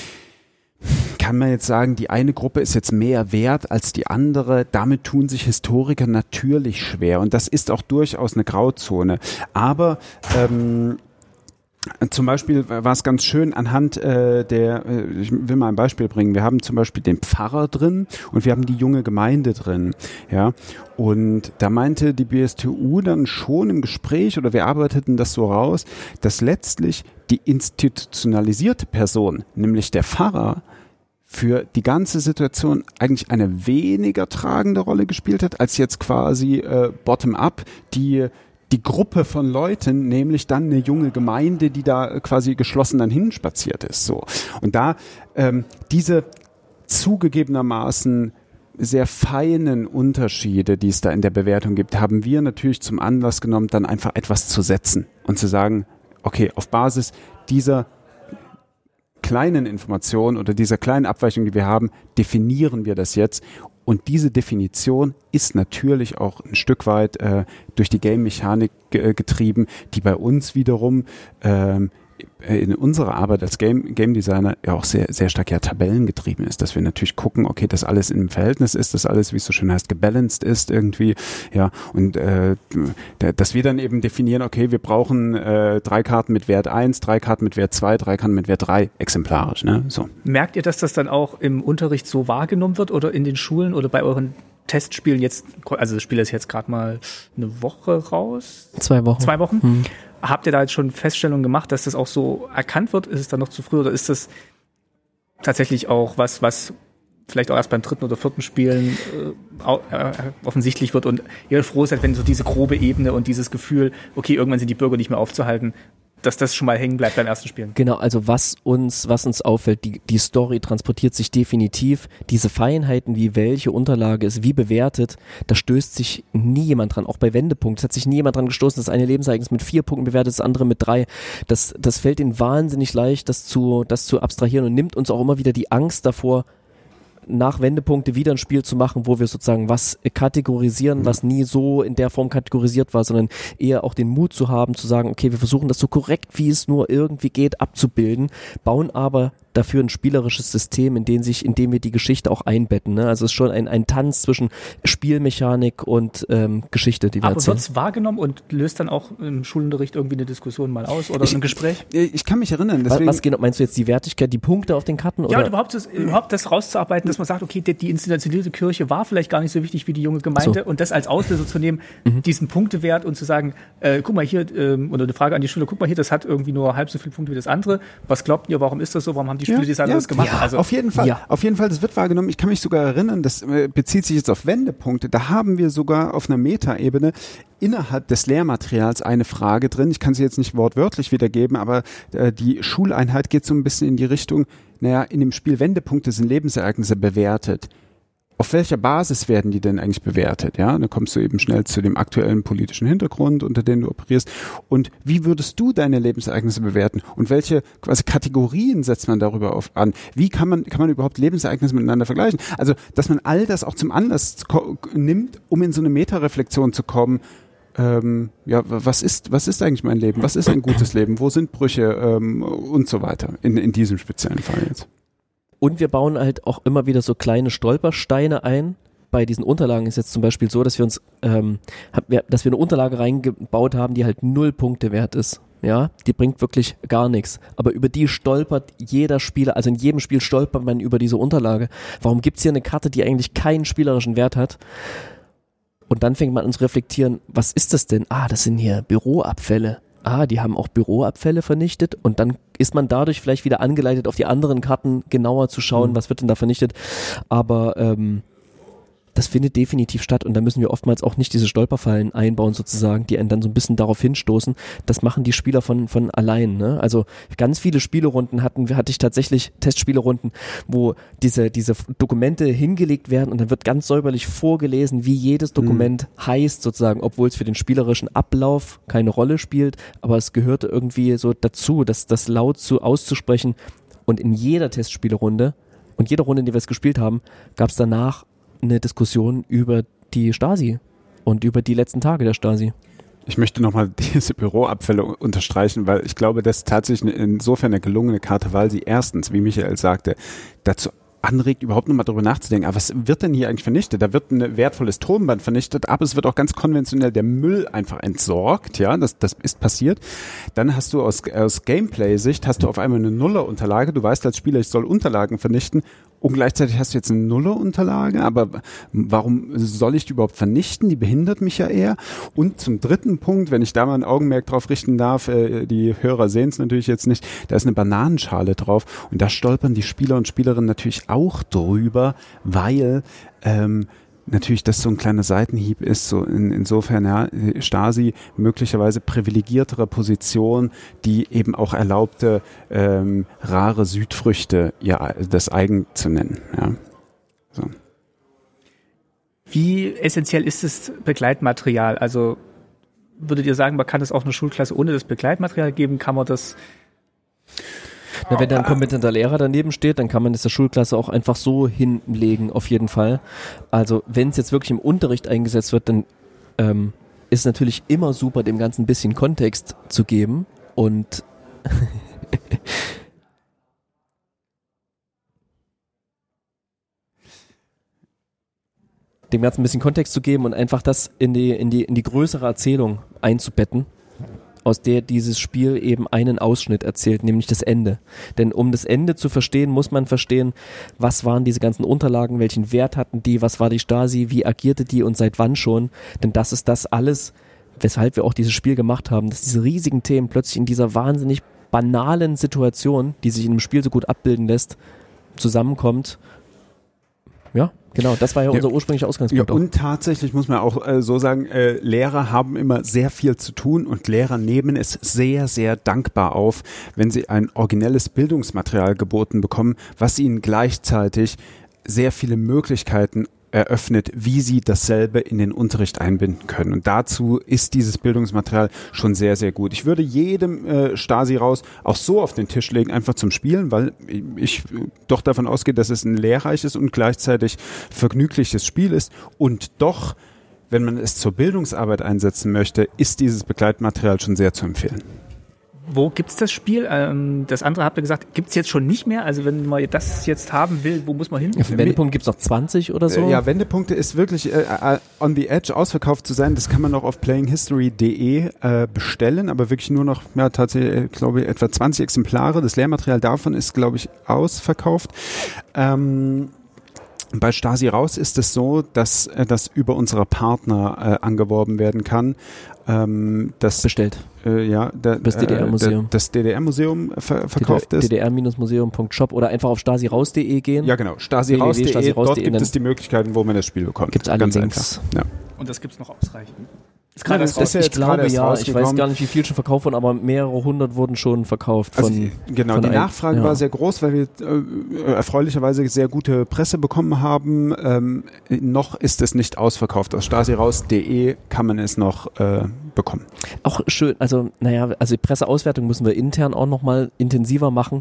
kann man jetzt sagen, die eine Gruppe ist jetzt mehr wert als die andere, damit tun sich Historiker natürlich schwer und das ist auch durchaus eine Grauzone, aber ähm, zum Beispiel war es ganz schön anhand äh, der, äh, ich will mal ein Beispiel bringen, wir haben zum Beispiel den Pfarrer drin und wir haben die junge Gemeinde drin, ja, und da meinte die B S T U dann schon im Gespräch oder wir arbeiteten das so raus, dass letztlich die institutionalisierte Person, nämlich der Pfarrer, für die ganze Situation eigentlich eine weniger tragende Rolle gespielt hat, als jetzt quasi äh, bottom-up die die Gruppe von Leuten, nämlich dann eine junge Gemeinde, die da quasi geschlossen dann hinspaziert ist. So. Und da ähm, diese zugegebenermaßen sehr feinen Unterschiede, die es da in der Bewertung gibt, haben wir natürlich zum Anlass genommen, dann einfach etwas zu setzen und zu sagen, okay, auf Basis dieser kleinen Information oder dieser kleinen Abweichung, die wir haben, definieren wir das jetzt. Und diese Definition ist natürlich auch ein Stück weit äh, durch die Game-Mechanik äh, getrieben, die bei uns wiederum ähm, in unserer Arbeit als Game, Game Designer ja auch sehr, sehr stark ja tabellengetrieben ist, dass wir natürlich gucken, okay, dass alles im Verhältnis ist, dass alles, wie es so schön heißt, gebalanced ist irgendwie, ja, und äh, dass wir dann eben definieren, okay, wir brauchen äh, drei Karten mit Wert eins, drei Karten mit Wert zwei, drei Karten mit Wert drei exemplarisch, ne, so. Merkt ihr, dass das dann auch im Unterricht so wahrgenommen wird oder in den Schulen oder bei euren Testspielen jetzt, also das Spiel ist jetzt gerade mal eine Woche raus? Zwei Wochen. Zwei Wochen? Hm. Habt ihr da jetzt schon Feststellungen gemacht, dass das auch so erkannt wird? Ist es dann noch zu früh oder ist das tatsächlich auch was, was vielleicht auch erst beim dritten oder vierten Spielen äh, äh, offensichtlich wird und ihr froh seid, wenn so diese grobe Ebene und dieses Gefühl, okay, irgendwann sind die Bürger nicht mehr aufzuhalten, dass das schon mal hängen bleibt beim ersten Spielen. Genau, also was uns, was uns auffällt, die, die Story transportiert sich definitiv. Diese Feinheiten, wie welche Unterlage ist, wie bewertet, da stößt sich nie jemand dran. Auch bei Wendepunkt hat sich nie jemand dran gestoßen, dass eine Lebensereignis mit vier Punkten bewertet, das andere mit drei. Das, das fällt ihnen wahnsinnig leicht, das zu, das zu abstrahieren und nimmt uns auch immer wieder die Angst davor, nach Wendepunkte wieder ein Spiel zu machen, wo wir sozusagen was kategorisieren, was nie so in der Form kategorisiert war, sondern eher auch den Mut zu haben, zu sagen, okay, wir versuchen das so korrekt, wie es nur irgendwie geht, abzubilden, bauen aber dafür ein spielerisches System, in dem sich, in dem wir die Geschichte auch einbetten. Ne? Also es ist schon ein, ein Tanz zwischen Spielmechanik und ähm, Geschichte, die wir aber erzählen. wird es wahrgenommen und löst dann auch im Schulunterricht irgendwie eine Diskussion mal aus oder ich, ein Gespräch? Ich, ich kann mich erinnern. Deswegen was, was genau, meinst du jetzt die Wertigkeit, die Punkte auf den Karten? Ja, oder? und überhaupt das, überhaupt das rauszuarbeiten, dass man sagt, okay, die, die institutionalisierte Kirche war vielleicht gar nicht so wichtig wie die junge Gemeinde so. Und das als Auslöser zu nehmen, mhm. diesen Punktewert und zu sagen, äh, guck mal hier, ähm, oder eine Frage an die Schule, guck mal hier, das hat irgendwie nur halb so viele Punkte wie das andere. Was glaubt ihr, warum ist das so? Warum haben die Spieledesigner ja, das gemacht? Ja, also, auf jeden Fall. Ja. Auf jeden Fall, das wird wahrgenommen. Ich kann mich sogar erinnern, das äh, bezieht sich jetzt auf Wendepunkte. Da haben wir sogar auf einer Metaebene innerhalb des Lehrmaterials eine Frage drin. Ich kann sie jetzt nicht wortwörtlich wiedergeben, aber äh, die Schuleinheit geht so ein bisschen in die Richtung, naja, in dem Spiel Wendepunkte sind Lebensereignisse bewertet. Auf welcher Basis werden die denn eigentlich bewertet? Ja, dann kommst du eben schnell zu dem aktuellen politischen Hintergrund, unter dem du operierst. Und wie würdest du deine Lebensereignisse bewerten? Und welche quasi Kategorien setzt man darüber auf an? Wie kann man, kann man überhaupt Lebensereignisse miteinander vergleichen? Also, dass man all das auch zum Anlass nimmt, um in so eine Metareflexion zu kommen. Ähm, ja, was ist, was ist eigentlich mein Leben? Was ist ein gutes Leben? Wo sind Brüche? Ähm, und so weiter. In, in diesem speziellen Fall jetzt. Und wir bauen halt auch immer wieder so kleine Stolpersteine ein. Bei diesen Unterlagen ist jetzt zum Beispiel so, dass wir uns, ähm, dass wir eine Unterlage reingebaut haben, die halt null Punkte wert ist. Ja, die bringt wirklich gar nichts. Aber über die stolpert jeder Spieler, also in jedem Spiel stolpert man über diese Unterlage. Warum gibt's hier eine Karte, die eigentlich keinen spielerischen Wert hat? Und dann fängt man an zu reflektieren, was ist das denn? Ah, das sind hier Büroabfälle. Ah, die haben auch Büroabfälle vernichtet und dann ist man dadurch vielleicht wieder angeleitet, auf die anderen Karten genauer zu schauen, mhm. was wird denn da vernichtet. Aber ähm, das findet definitiv statt und da müssen wir oftmals auch nicht diese Stolperfallen einbauen sozusagen, die einen dann so ein bisschen darauf hinstoßen. Das machen die Spieler von von allein. Ne? Also ganz viele Spielerunden hatten, hatte ich tatsächlich Testspielerunden, wo diese diese Dokumente hingelegt werden und dann wird ganz säuberlich vorgelesen, wie jedes Dokument mhm. heißt sozusagen, obwohl es für den spielerischen Ablauf keine Rolle spielt, aber es gehörte irgendwie so dazu, das das laut zu auszusprechen. Und in jeder Testspielerunde und jeder Runde, in der wir es gespielt haben, gab es danach eine Diskussion über die Stasi und über die letzten Tage der Stasi. Ich möchte nochmal diese Büroabfälle unterstreichen, weil ich glaube, das ist tatsächlich insofern eine gelungene Karte, weil sie erstens, wie Michael sagte, dazu anregt, überhaupt nochmal darüber nachzudenken, aber was wird denn hier eigentlich vernichtet? Da wird ein wertvolles Tonband vernichtet, aber es wird auch ganz konventionell der Müll einfach entsorgt, ja, das, das ist passiert. Dann hast du aus, aus Gameplay-Sicht, hast du auf einmal eine Nuller-Unterlage, du weißt als Spieler, ich soll Unterlagen vernichten und gleichzeitig hast du jetzt eine Nuller-Unterlage, aber warum soll ich die überhaupt vernichten? Die behindert mich ja eher. Und zum dritten Punkt, wenn ich da mal ein Augenmerk drauf richten darf, äh, die Hörer sehen es natürlich jetzt nicht, da ist eine Bananenschale drauf und da stolpern die Spieler und Spielerinnen natürlich auch drüber, weil ähm, natürlich das so ein kleiner Seitenhieb ist, so in, insofern ja, Stasi möglicherweise privilegiertere Position, die eben auch erlaubte, ähm, rare Südfrüchte ja, das eigen zu nennen. Ja. So. Wie essentiell ist das Begleitmaterial? Also würdet ihr sagen, man kann es auch eine Schulklasse ohne das Begleitmaterial geben? Kann man das... Na, wenn da ein kompetenter Lehrer daneben steht, dann kann man das der Schulklasse auch einfach so hinlegen, auf jeden Fall. Also wenn es jetzt wirklich im Unterricht eingesetzt wird, dann ähm, ist es natürlich immer super, dem Ganzen ein bisschen Kontext zu geben und dem Ganzen ein bisschen Kontext zu geben und einfach das in die, in die, in die größere Erzählung einzubetten, aus der dieses Spiel eben einen Ausschnitt erzählt, nämlich das Ende. Denn um das Ende zu verstehen, muss man verstehen, was waren diese ganzen Unterlagen, welchen Wert hatten die, was war die Stasi, wie agierte die und seit wann schon. Denn das ist das alles, weshalb wir auch dieses Spiel gemacht haben, dass diese riesigen Themen plötzlich in dieser wahnsinnig banalen Situation, die sich in einem Spiel so gut abbilden lässt, zusammenkommt. Ja, genau, das war ja, ja unser ursprünglicher Ausgangspunkt. Ja, und tatsächlich muss man auch äh, so sagen, äh, Lehrer haben immer sehr viel zu tun und Lehrer nehmen es sehr, sehr dankbar auf, wenn sie ein originelles Bildungsmaterial geboten bekommen, was ihnen gleichzeitig sehr viele Möglichkeiten eröffnet, wie sie dasselbe in den Unterricht einbinden können. Und dazu ist dieses Bildungsmaterial schon sehr, sehr gut. Ich würde jedem äh, Stasi raus auch so auf den Tisch legen, einfach zum Spielen, weil ich doch davon ausgehe, dass es ein lehrreiches und gleichzeitig vergnügliches Spiel ist. Und doch, wenn man es zur Bildungsarbeit einsetzen möchte, ist dieses Begleitmaterial schon sehr zu empfehlen. Wo gibt's das Spiel? Ähm, das andere habt ihr gesagt, gibt's jetzt schon nicht mehr? Also wenn man das jetzt haben will, wo muss man hin? Auf Wendepunkt gibt's noch zwanzig oder so? Ja, Wendepunkte ist wirklich äh, on the edge ausverkauft zu sein. Das kann man noch auf playing history punkt de äh, bestellen, aber wirklich nur noch, ja, tatsächlich, glaube ich, etwa zwanzig Exemplare. Das Lehrmaterial davon ist, glaube ich, ausverkauft. Ähm, Bei Stasi raus ist es so, dass äh, das über unsere Partner äh, angeworben werden kann. Ähm, das bestellt. Äh, ja, da, das D D R-Museum. Äh, das D D R-Museum ver verkauft ist. D D R-museum punkt shop oder einfach auf stasi raus punkt de gehen. Ja, genau. Stasi raus punkt de. Dort gibt es die Möglichkeiten, wo man das Spiel bekommt. Gibt es alle Ganz Links. einfach. Ja. Und das gibt es noch ausreichend. Ist gerade das das raus. Ich glaube ja, ich weiß gar nicht, wie viel schon verkauft wurden, aber mehrere hundert wurden schon verkauft. Von, also, genau, von die ein, Nachfrage ja. war sehr groß, weil wir äh, erfreulicherweise sehr gute Presse bekommen haben. Ähm, noch ist es nicht ausverkauft. Aus stasi raus punkt de kann man es noch äh, bekommen. Auch schön, also naja, also die Presseauswertung müssen wir intern auch nochmal intensiver machen,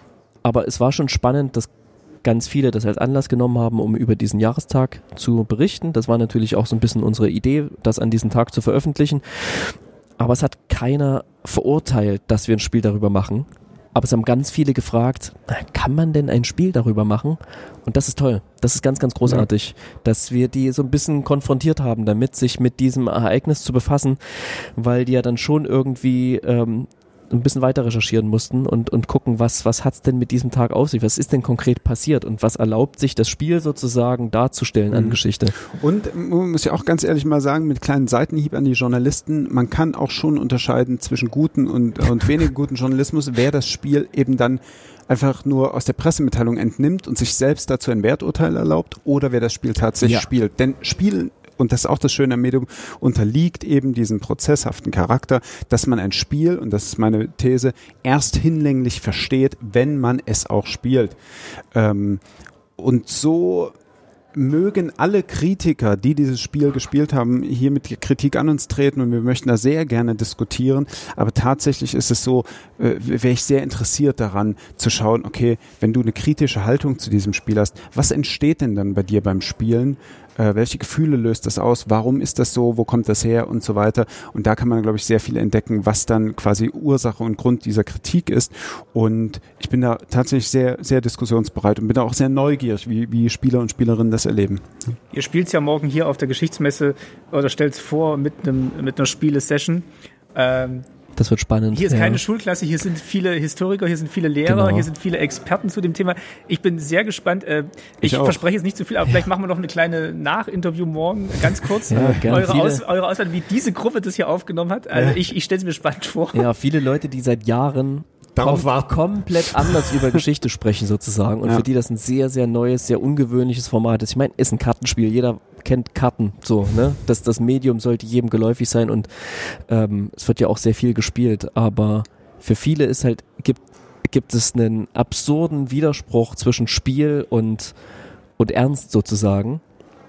aber es war schon spannend, dass ganz viele das als Anlass genommen haben, um über diesen Jahrestag zu berichten. Das war natürlich auch so ein bisschen unsere Idee, das an diesem Tag zu veröffentlichen. Aber es hat keiner verurteilt, dass wir ein Spiel darüber machen. Aber es haben ganz viele gefragt, kann man denn ein Spiel darüber machen? Und das ist toll. Das ist ganz, ganz großartig, ja. Dass wir die so ein bisschen konfrontiert haben damit, sich mit diesem Ereignis zu befassen, weil die ja dann schon irgendwie ähm, ein bisschen weiter recherchieren mussten und, und gucken, was, was hat's denn mit diesem Tag auf sich? Was ist denn konkret passiert? Und was erlaubt sich das Spiel sozusagen darzustellen an mhm. Geschichte? Und man muss ja auch ganz ehrlich mal sagen, mit kleinen Seitenhieb an die Journalisten, man kann auch schon unterscheiden zwischen guten und, und weniger guten Journalismus, wer das Spiel eben dann einfach nur aus der Pressemitteilung entnimmt und sich selbst dazu ein Werturteil erlaubt oder wer das Spiel tatsächlich ja. spielt. Denn Spielen, und das ist auch das Schöne am Medium, unterliegt eben diesem prozesshaften Charakter, dass man ein Spiel, und das ist meine These, erst hinlänglich versteht, wenn man es auch spielt. Ähm, und so mögen alle Kritiker, die dieses Spiel gespielt haben, hier mit Kritik an uns treten und wir möchten da sehr gerne diskutieren, aber tatsächlich ist es so, äh, wäre ich sehr interessiert daran zu schauen, okay, wenn du eine kritische Haltung zu diesem Spiel hast, was entsteht denn dann bei dir beim Spielen? Äh, welche Gefühle löst das aus? Warum ist das so? Wo kommt das her? Und so weiter. Und da kann man, glaube ich, sehr viel entdecken, was dann quasi Ursache und Grund dieser Kritik ist. Und ich bin da tatsächlich sehr, sehr diskussionsbereit und bin da auch sehr neugierig, wie, wie Spieler und Spielerinnen das erleben. Ihr spielt ja morgen hier auf der Geschichtsmesse oder stellt es vor mit einem mit einer Spiele-Session. Ähm, Das wird spannend. Hier ist ja. keine Schulklasse, hier sind viele Historiker, hier sind viele Lehrer, genau. Hier sind viele Experten zu dem Thema. Ich bin sehr gespannt. Äh, ich ich verspreche jetzt nicht zu viel, aber vielleicht machen wir noch eine kleine Nachinterview morgen, ganz kurz. Ja, eure, Aus, eure Auswahl, wie diese Gruppe das hier aufgenommen hat. Also ja. ich, ich stelle es mir spannend vor. Ja, viele Leute, die seit Jahren darauf warten, komplett anders über Geschichte sprechen sozusagen und ja. für die das ein sehr, sehr neues, sehr ungewöhnliches Format ist. Ich meine, ist ein Kartenspiel, jeder kennt Karten, so, ne? Das, das Medium sollte jedem geläufig sein und ähm, es wird ja auch sehr viel gespielt, aber für viele ist halt, gibt, gibt es einen absurden Widerspruch zwischen Spiel und, und Ernst sozusagen.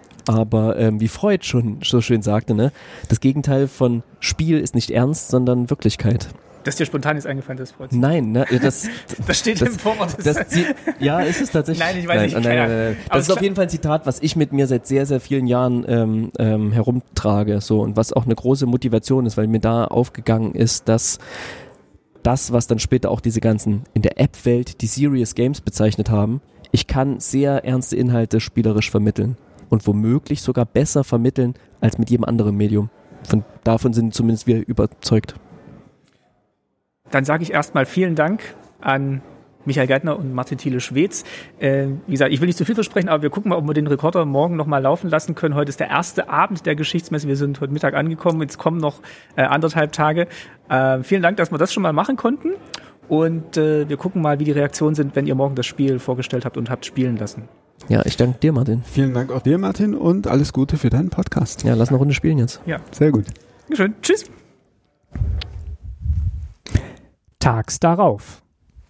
Aber ähm, wie Freud schon so schön sagte, ne? Das Gegenteil von Spiel ist nicht Ernst, sondern Wirklichkeit. Dass dir spontan ist eingefallen, das freut sich. Nein, ne, das, das steht das, im Vorwort. Das, das, ja, ist es tatsächlich? Nein, ich weiß nein, nicht. Nein, nein, nein, nein. Das ist auf jeden Fall ein Zitat, was ich mit mir seit sehr, sehr vielen Jahren ähm, ähm, herumtrage, so, und was auch eine große Motivation ist, weil mir da aufgegangen ist, dass das, was dann später auch diese ganzen in der App-Welt die Serious Games bezeichnet haben, ich kann sehr ernste Inhalte spielerisch vermitteln. und womöglich sogar besser vermitteln als mit jedem anderen Medium. Von, davon sind zumindest wir überzeugt. Dann sage ich erstmal vielen Dank an Michael Geithner und Martin Thiele-Schwedz. Äh, wie gesagt, ich will nicht zu viel versprechen, aber wir gucken mal, ob wir den Rekorder morgen nochmal laufen lassen können. Heute ist der erste Abend der Geschichtsmesse. Wir sind heute Mittag angekommen. Jetzt kommen noch äh, anderthalb Tage. Äh, vielen Dank, dass wir das schon mal machen konnten. Und äh, wir gucken mal, wie die Reaktionen sind, wenn ihr morgen das Spiel vorgestellt habt und habt spielen lassen. Ja, ich danke dir, Martin. Vielen Dank auch dir, Martin, und alles Gute für deinen Podcast. Ja, lass eine Runde spielen jetzt. Ja, sehr gut. Dankeschön. Tschüss. Tags darauf.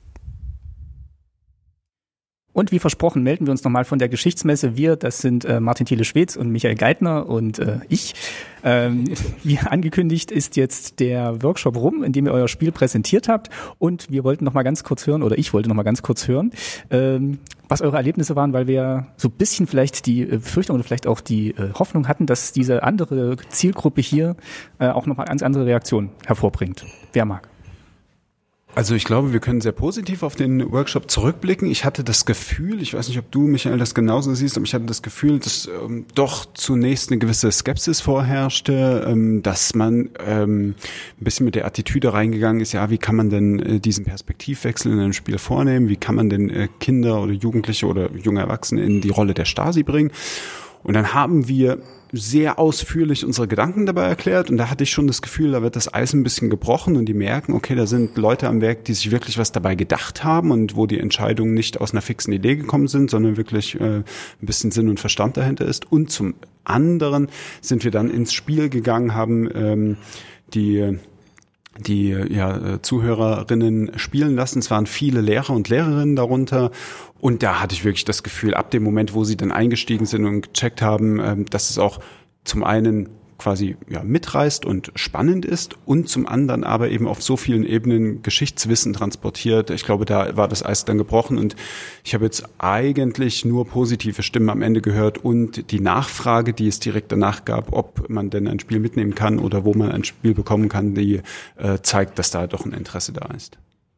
Und wie versprochen melden wir uns nochmal von der Geschichtsmesse. Wir, das sind äh, Martin Thiele-Schwedz und Michael Geithner und äh, ich. Ähm, wie angekündigt ist jetzt der Workshop rum, in dem ihr euer Spiel präsentiert habt. Und wir wollten nochmal ganz kurz hören, oder ich wollte nochmal ganz kurz hören, ähm, was eure Erlebnisse waren, weil wir so ein bisschen vielleicht die äh, Befürchtung oder vielleicht auch die äh, Hoffnung hatten, dass diese andere Zielgruppe hier äh, auch nochmal ganz andere Reaktionen hervorbringt. Wer mag? Also ich glaube, wir können sehr positiv auf den Workshop zurückblicken. Ich hatte das Gefühl, ich weiß nicht, ob du, Michael, das genauso siehst, aber ich hatte das Gefühl, dass ähm, doch zunächst eine gewisse Skepsis vorherrschte, ähm, dass man ähm, ein bisschen mit der Attitüde reingegangen ist, ja, wie kann man denn äh, diesen Perspektivwechsel in einem Spiel vornehmen? Wie kann man denn äh, Kinder oder Jugendliche oder junge Erwachsene in die Rolle der Stasi bringen? Und dann haben wir sehr ausführlich unsere Gedanken dabei erklärt und da hatte ich schon das Gefühl, da wird das Eis ein bisschen gebrochen und die merken, okay, da sind Leute am Werk, die sich wirklich was dabei gedacht haben und wo die Entscheidungen nicht aus einer fixen Idee gekommen sind, sondern wirklich äh, ein bisschen Sinn und Verstand dahinter ist. Und zum anderen sind wir dann ins Spiel gegangen, haben ähm, die die ja, Zuhörerinnen spielen lassen. Es waren viele Lehrer und Lehrerinnen darunter. Und da hatte ich wirklich das Gefühl, ab dem Moment, wo sie dann eingestiegen sind und gecheckt haben, dass es auch zum einen quasi ja mitreißt und spannend ist und zum anderen aber eben auf so vielen Ebenen Geschichtswissen transportiert. Ich glaube, da war das Eis dann gebrochen und ich habe jetzt eigentlich nur positive Stimmen am Ende gehört und die Nachfrage, die es direkt danach gab, ob man denn ein Spiel mitnehmen kann oder wo man ein Spiel bekommen kann, die äh, zeigt, dass da doch ein Interesse da ist.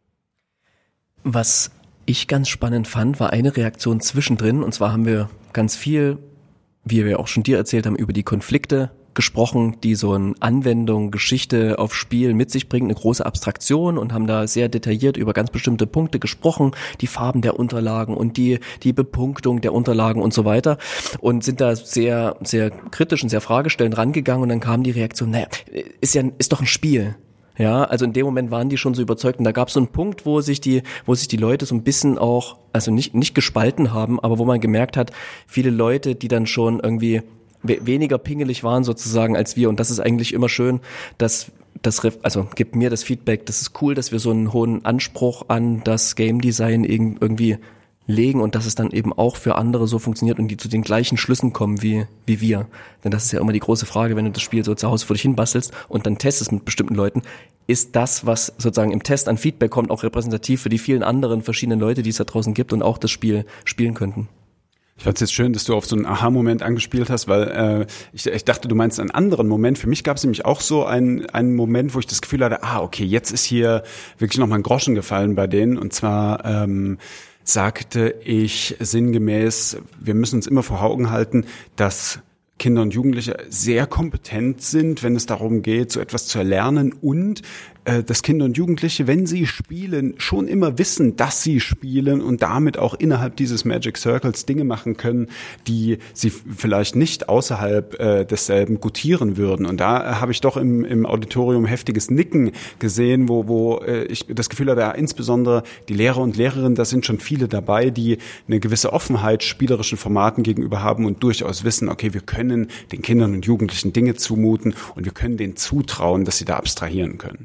Was ich ganz spannend fand, war eine Reaktion zwischendrin und zwar haben wir ganz viel, wie wir auch schon dir erzählt haben, über die Konflikte gesprochen, die so eine Anwendung, Geschichte auf Spiel mit sich bringt, eine große Abstraktion und haben da sehr detailliert über ganz bestimmte Punkte gesprochen, die Farben der Unterlagen und die die Bepunktung der Unterlagen und so weiter und sind da sehr sehr kritisch und sehr fragestellend rangegangen und dann kam die Reaktion, naja, ist ja ist doch ein Spiel. Ja, also in dem Moment waren die schon so überzeugt und da gab es so einen Punkt, wo sich die, wo sich die Leute so ein bisschen auch, also nicht nicht gespalten haben, aber wo man gemerkt hat, viele Leute, die dann schon irgendwie weniger pingelig waren sozusagen als wir und das ist eigentlich immer schön, dass das, also gibt mir das Feedback, das ist cool, dass wir so einen hohen Anspruch an das Game Design irgendwie legen und dass es dann eben auch für andere so funktioniert und die zu den gleichen Schlüssen kommen wie wie wir. Denn das ist ja immer die große Frage, wenn du das Spiel so zu Hause vor dich hin bastelst und dann testest mit bestimmten Leuten, ist das, was sozusagen im Test an Feedback kommt, auch repräsentativ für die vielen anderen verschiedenen Leute, die es da draußen gibt und auch das Spiel spielen könnten. Ich fand es jetzt schön, dass du auf so einen Aha-Moment angespielt hast, weil äh, ich, ich dachte, du meinst einen anderen Moment. Für mich gab es nämlich auch so einen, einen Moment, wo ich das Gefühl hatte, ah, okay, jetzt ist hier wirklich nochmal ein Groschen gefallen bei denen. Und zwar ähm, sagte ich sinngemäß, wir müssen uns immer vor Augen halten, dass Kinder und Jugendliche sehr kompetent sind, wenn es darum geht, so etwas zu erlernen und äh, dass Kinder und Jugendliche, wenn sie spielen, schon immer wissen, dass sie spielen und damit auch innerhalb dieses Magic Circles Dinge machen können, die sie vielleicht nicht außerhalb äh, desselben gutieren würden. Und da äh, habe ich doch im, im Auditorium heftiges Nicken gesehen, wo, wo äh, ich das Gefühl hatte, ja, insbesondere die Lehrer und Lehrerinnen, da sind schon viele dabei, die eine gewisse Offenheit spielerischen Formaten gegenüber haben und durchaus wissen, okay, wir können den Kindern und Jugendlichen Dinge zumuten und wir können denen zutrauen, dass sie da abstrahieren können.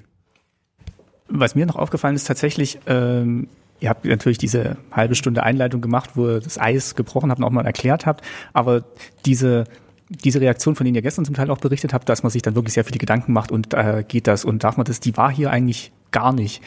Was mir noch aufgefallen ist tatsächlich, ähm, ihr habt natürlich diese halbe Stunde Einleitung gemacht, wo ihr das Eis gebrochen habt und auch mal erklärt habt, aber diese diese Reaktion, von denen ihr gestern zum Teil auch berichtet habt, dass man sich dann wirklich sehr viele Gedanken macht und äh, geht das und darf man das, die war hier eigentlich gar nicht.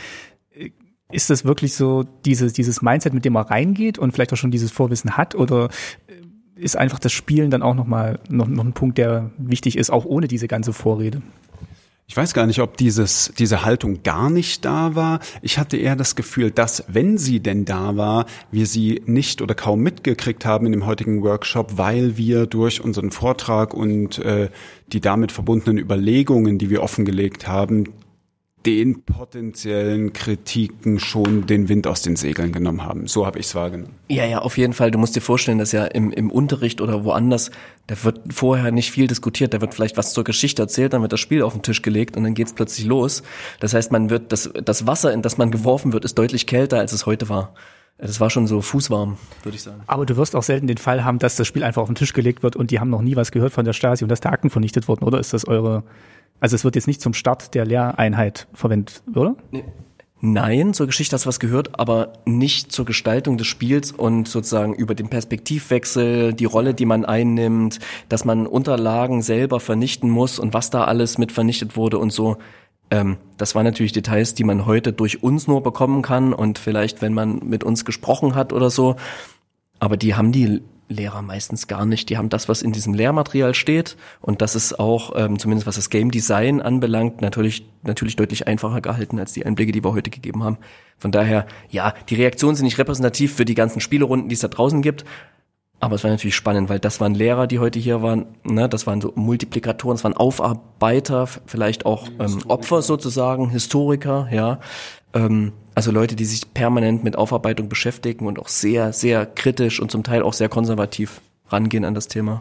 Ist das wirklich so dieses dieses Mindset, mit dem man reingeht und vielleicht auch schon dieses Vorwissen hat oder ist einfach das Spielen dann auch nochmal noch, noch ein Punkt, der wichtig ist, auch ohne diese ganze Vorrede? Ich weiß gar nicht, ob dieses, diese Haltung gar nicht da war. Ich hatte eher das Gefühl, dass, wenn sie denn da war, wir sie nicht oder kaum mitgekriegt haben in dem heutigen Workshop, weil wir durch unseren Vortrag und äh, die damit verbundenen Überlegungen, die wir offengelegt haben, den potenziellen Kritiken schon den Wind aus den Segeln genommen haben. So habe ich es wahrgenommen. Ja, ja, auf jeden Fall. Du musst dir vorstellen, dass ja im, im Unterricht oder woanders, da wird vorher nicht viel diskutiert, da wird vielleicht was zur Geschichte erzählt, dann wird das Spiel auf den Tisch gelegt und dann geht's plötzlich los. Das heißt, man wird das, das Wasser, in das man geworfen wird, ist deutlich kälter, als es heute war. Das war schon so fußwarm, würde ich sagen. Aber du wirst auch selten den Fall haben, dass das Spiel einfach auf den Tisch gelegt wird und die haben noch nie was gehört von der Stasi und dass da Akten vernichtet wurden, oder ist das eure... Also es wird jetzt nicht zum Start der Lehreinheit verwendet, oder? Nein, zur Geschichte hast du was gehört, aber nicht zur Gestaltung des Spiels und sozusagen über den Perspektivwechsel, die Rolle, die man einnimmt, dass man Unterlagen selber vernichten muss und was da alles mit vernichtet wurde und so. Ähm, das waren natürlich Details, die man heute durch uns nur bekommen kann und vielleicht, wenn man mit uns gesprochen hat oder so. Aber die haben die Lehrer meistens gar nicht. Die haben das, was in diesem Lehrmaterial steht und das ist auch, ähm, zumindest was das Game Design anbelangt, natürlich natürlich deutlich einfacher gehalten als die Einblicke, die wir heute gegeben haben. Von daher, ja, die Reaktionen sind nicht repräsentativ für die ganzen Spielerunden, die es da draußen gibt, aber es war natürlich spannend, weil das waren Lehrer, die heute hier waren, ne, das waren so Multiplikatoren, das waren Aufarbeiter, vielleicht auch ähm, Opfer sozusagen, Historiker, ja, ähm, also Leute, die sich permanent mit Aufarbeitung beschäftigen und auch sehr, sehr kritisch und zum Teil auch sehr konservativ rangehen an das Thema.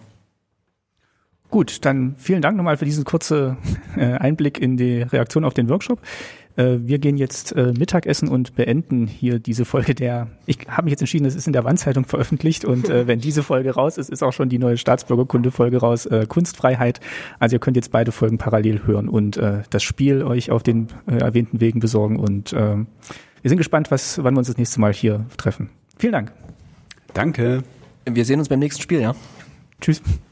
Gut, dann vielen Dank nochmal für diesen kurzen äh, Einblick in die Reaktion auf den Workshop. Äh, wir gehen jetzt äh, Mittagessen und beenden hier diese Folge der, ich habe mich jetzt entschieden, es ist in der Wandzeitung veröffentlicht und äh, wenn diese Folge raus ist, ist auch schon die neue Staatsbürgerkunde-Folge raus, äh, Kunstfreiheit. Also ihr könnt jetzt beide Folgen parallel hören und äh, das Spiel euch auf den äh, erwähnten Wegen besorgen und äh, wir sind gespannt, was, wann wir uns das nächste Mal hier treffen. Vielen Dank. Danke. Wir sehen uns beim nächsten Spiel, ja? Tschüss.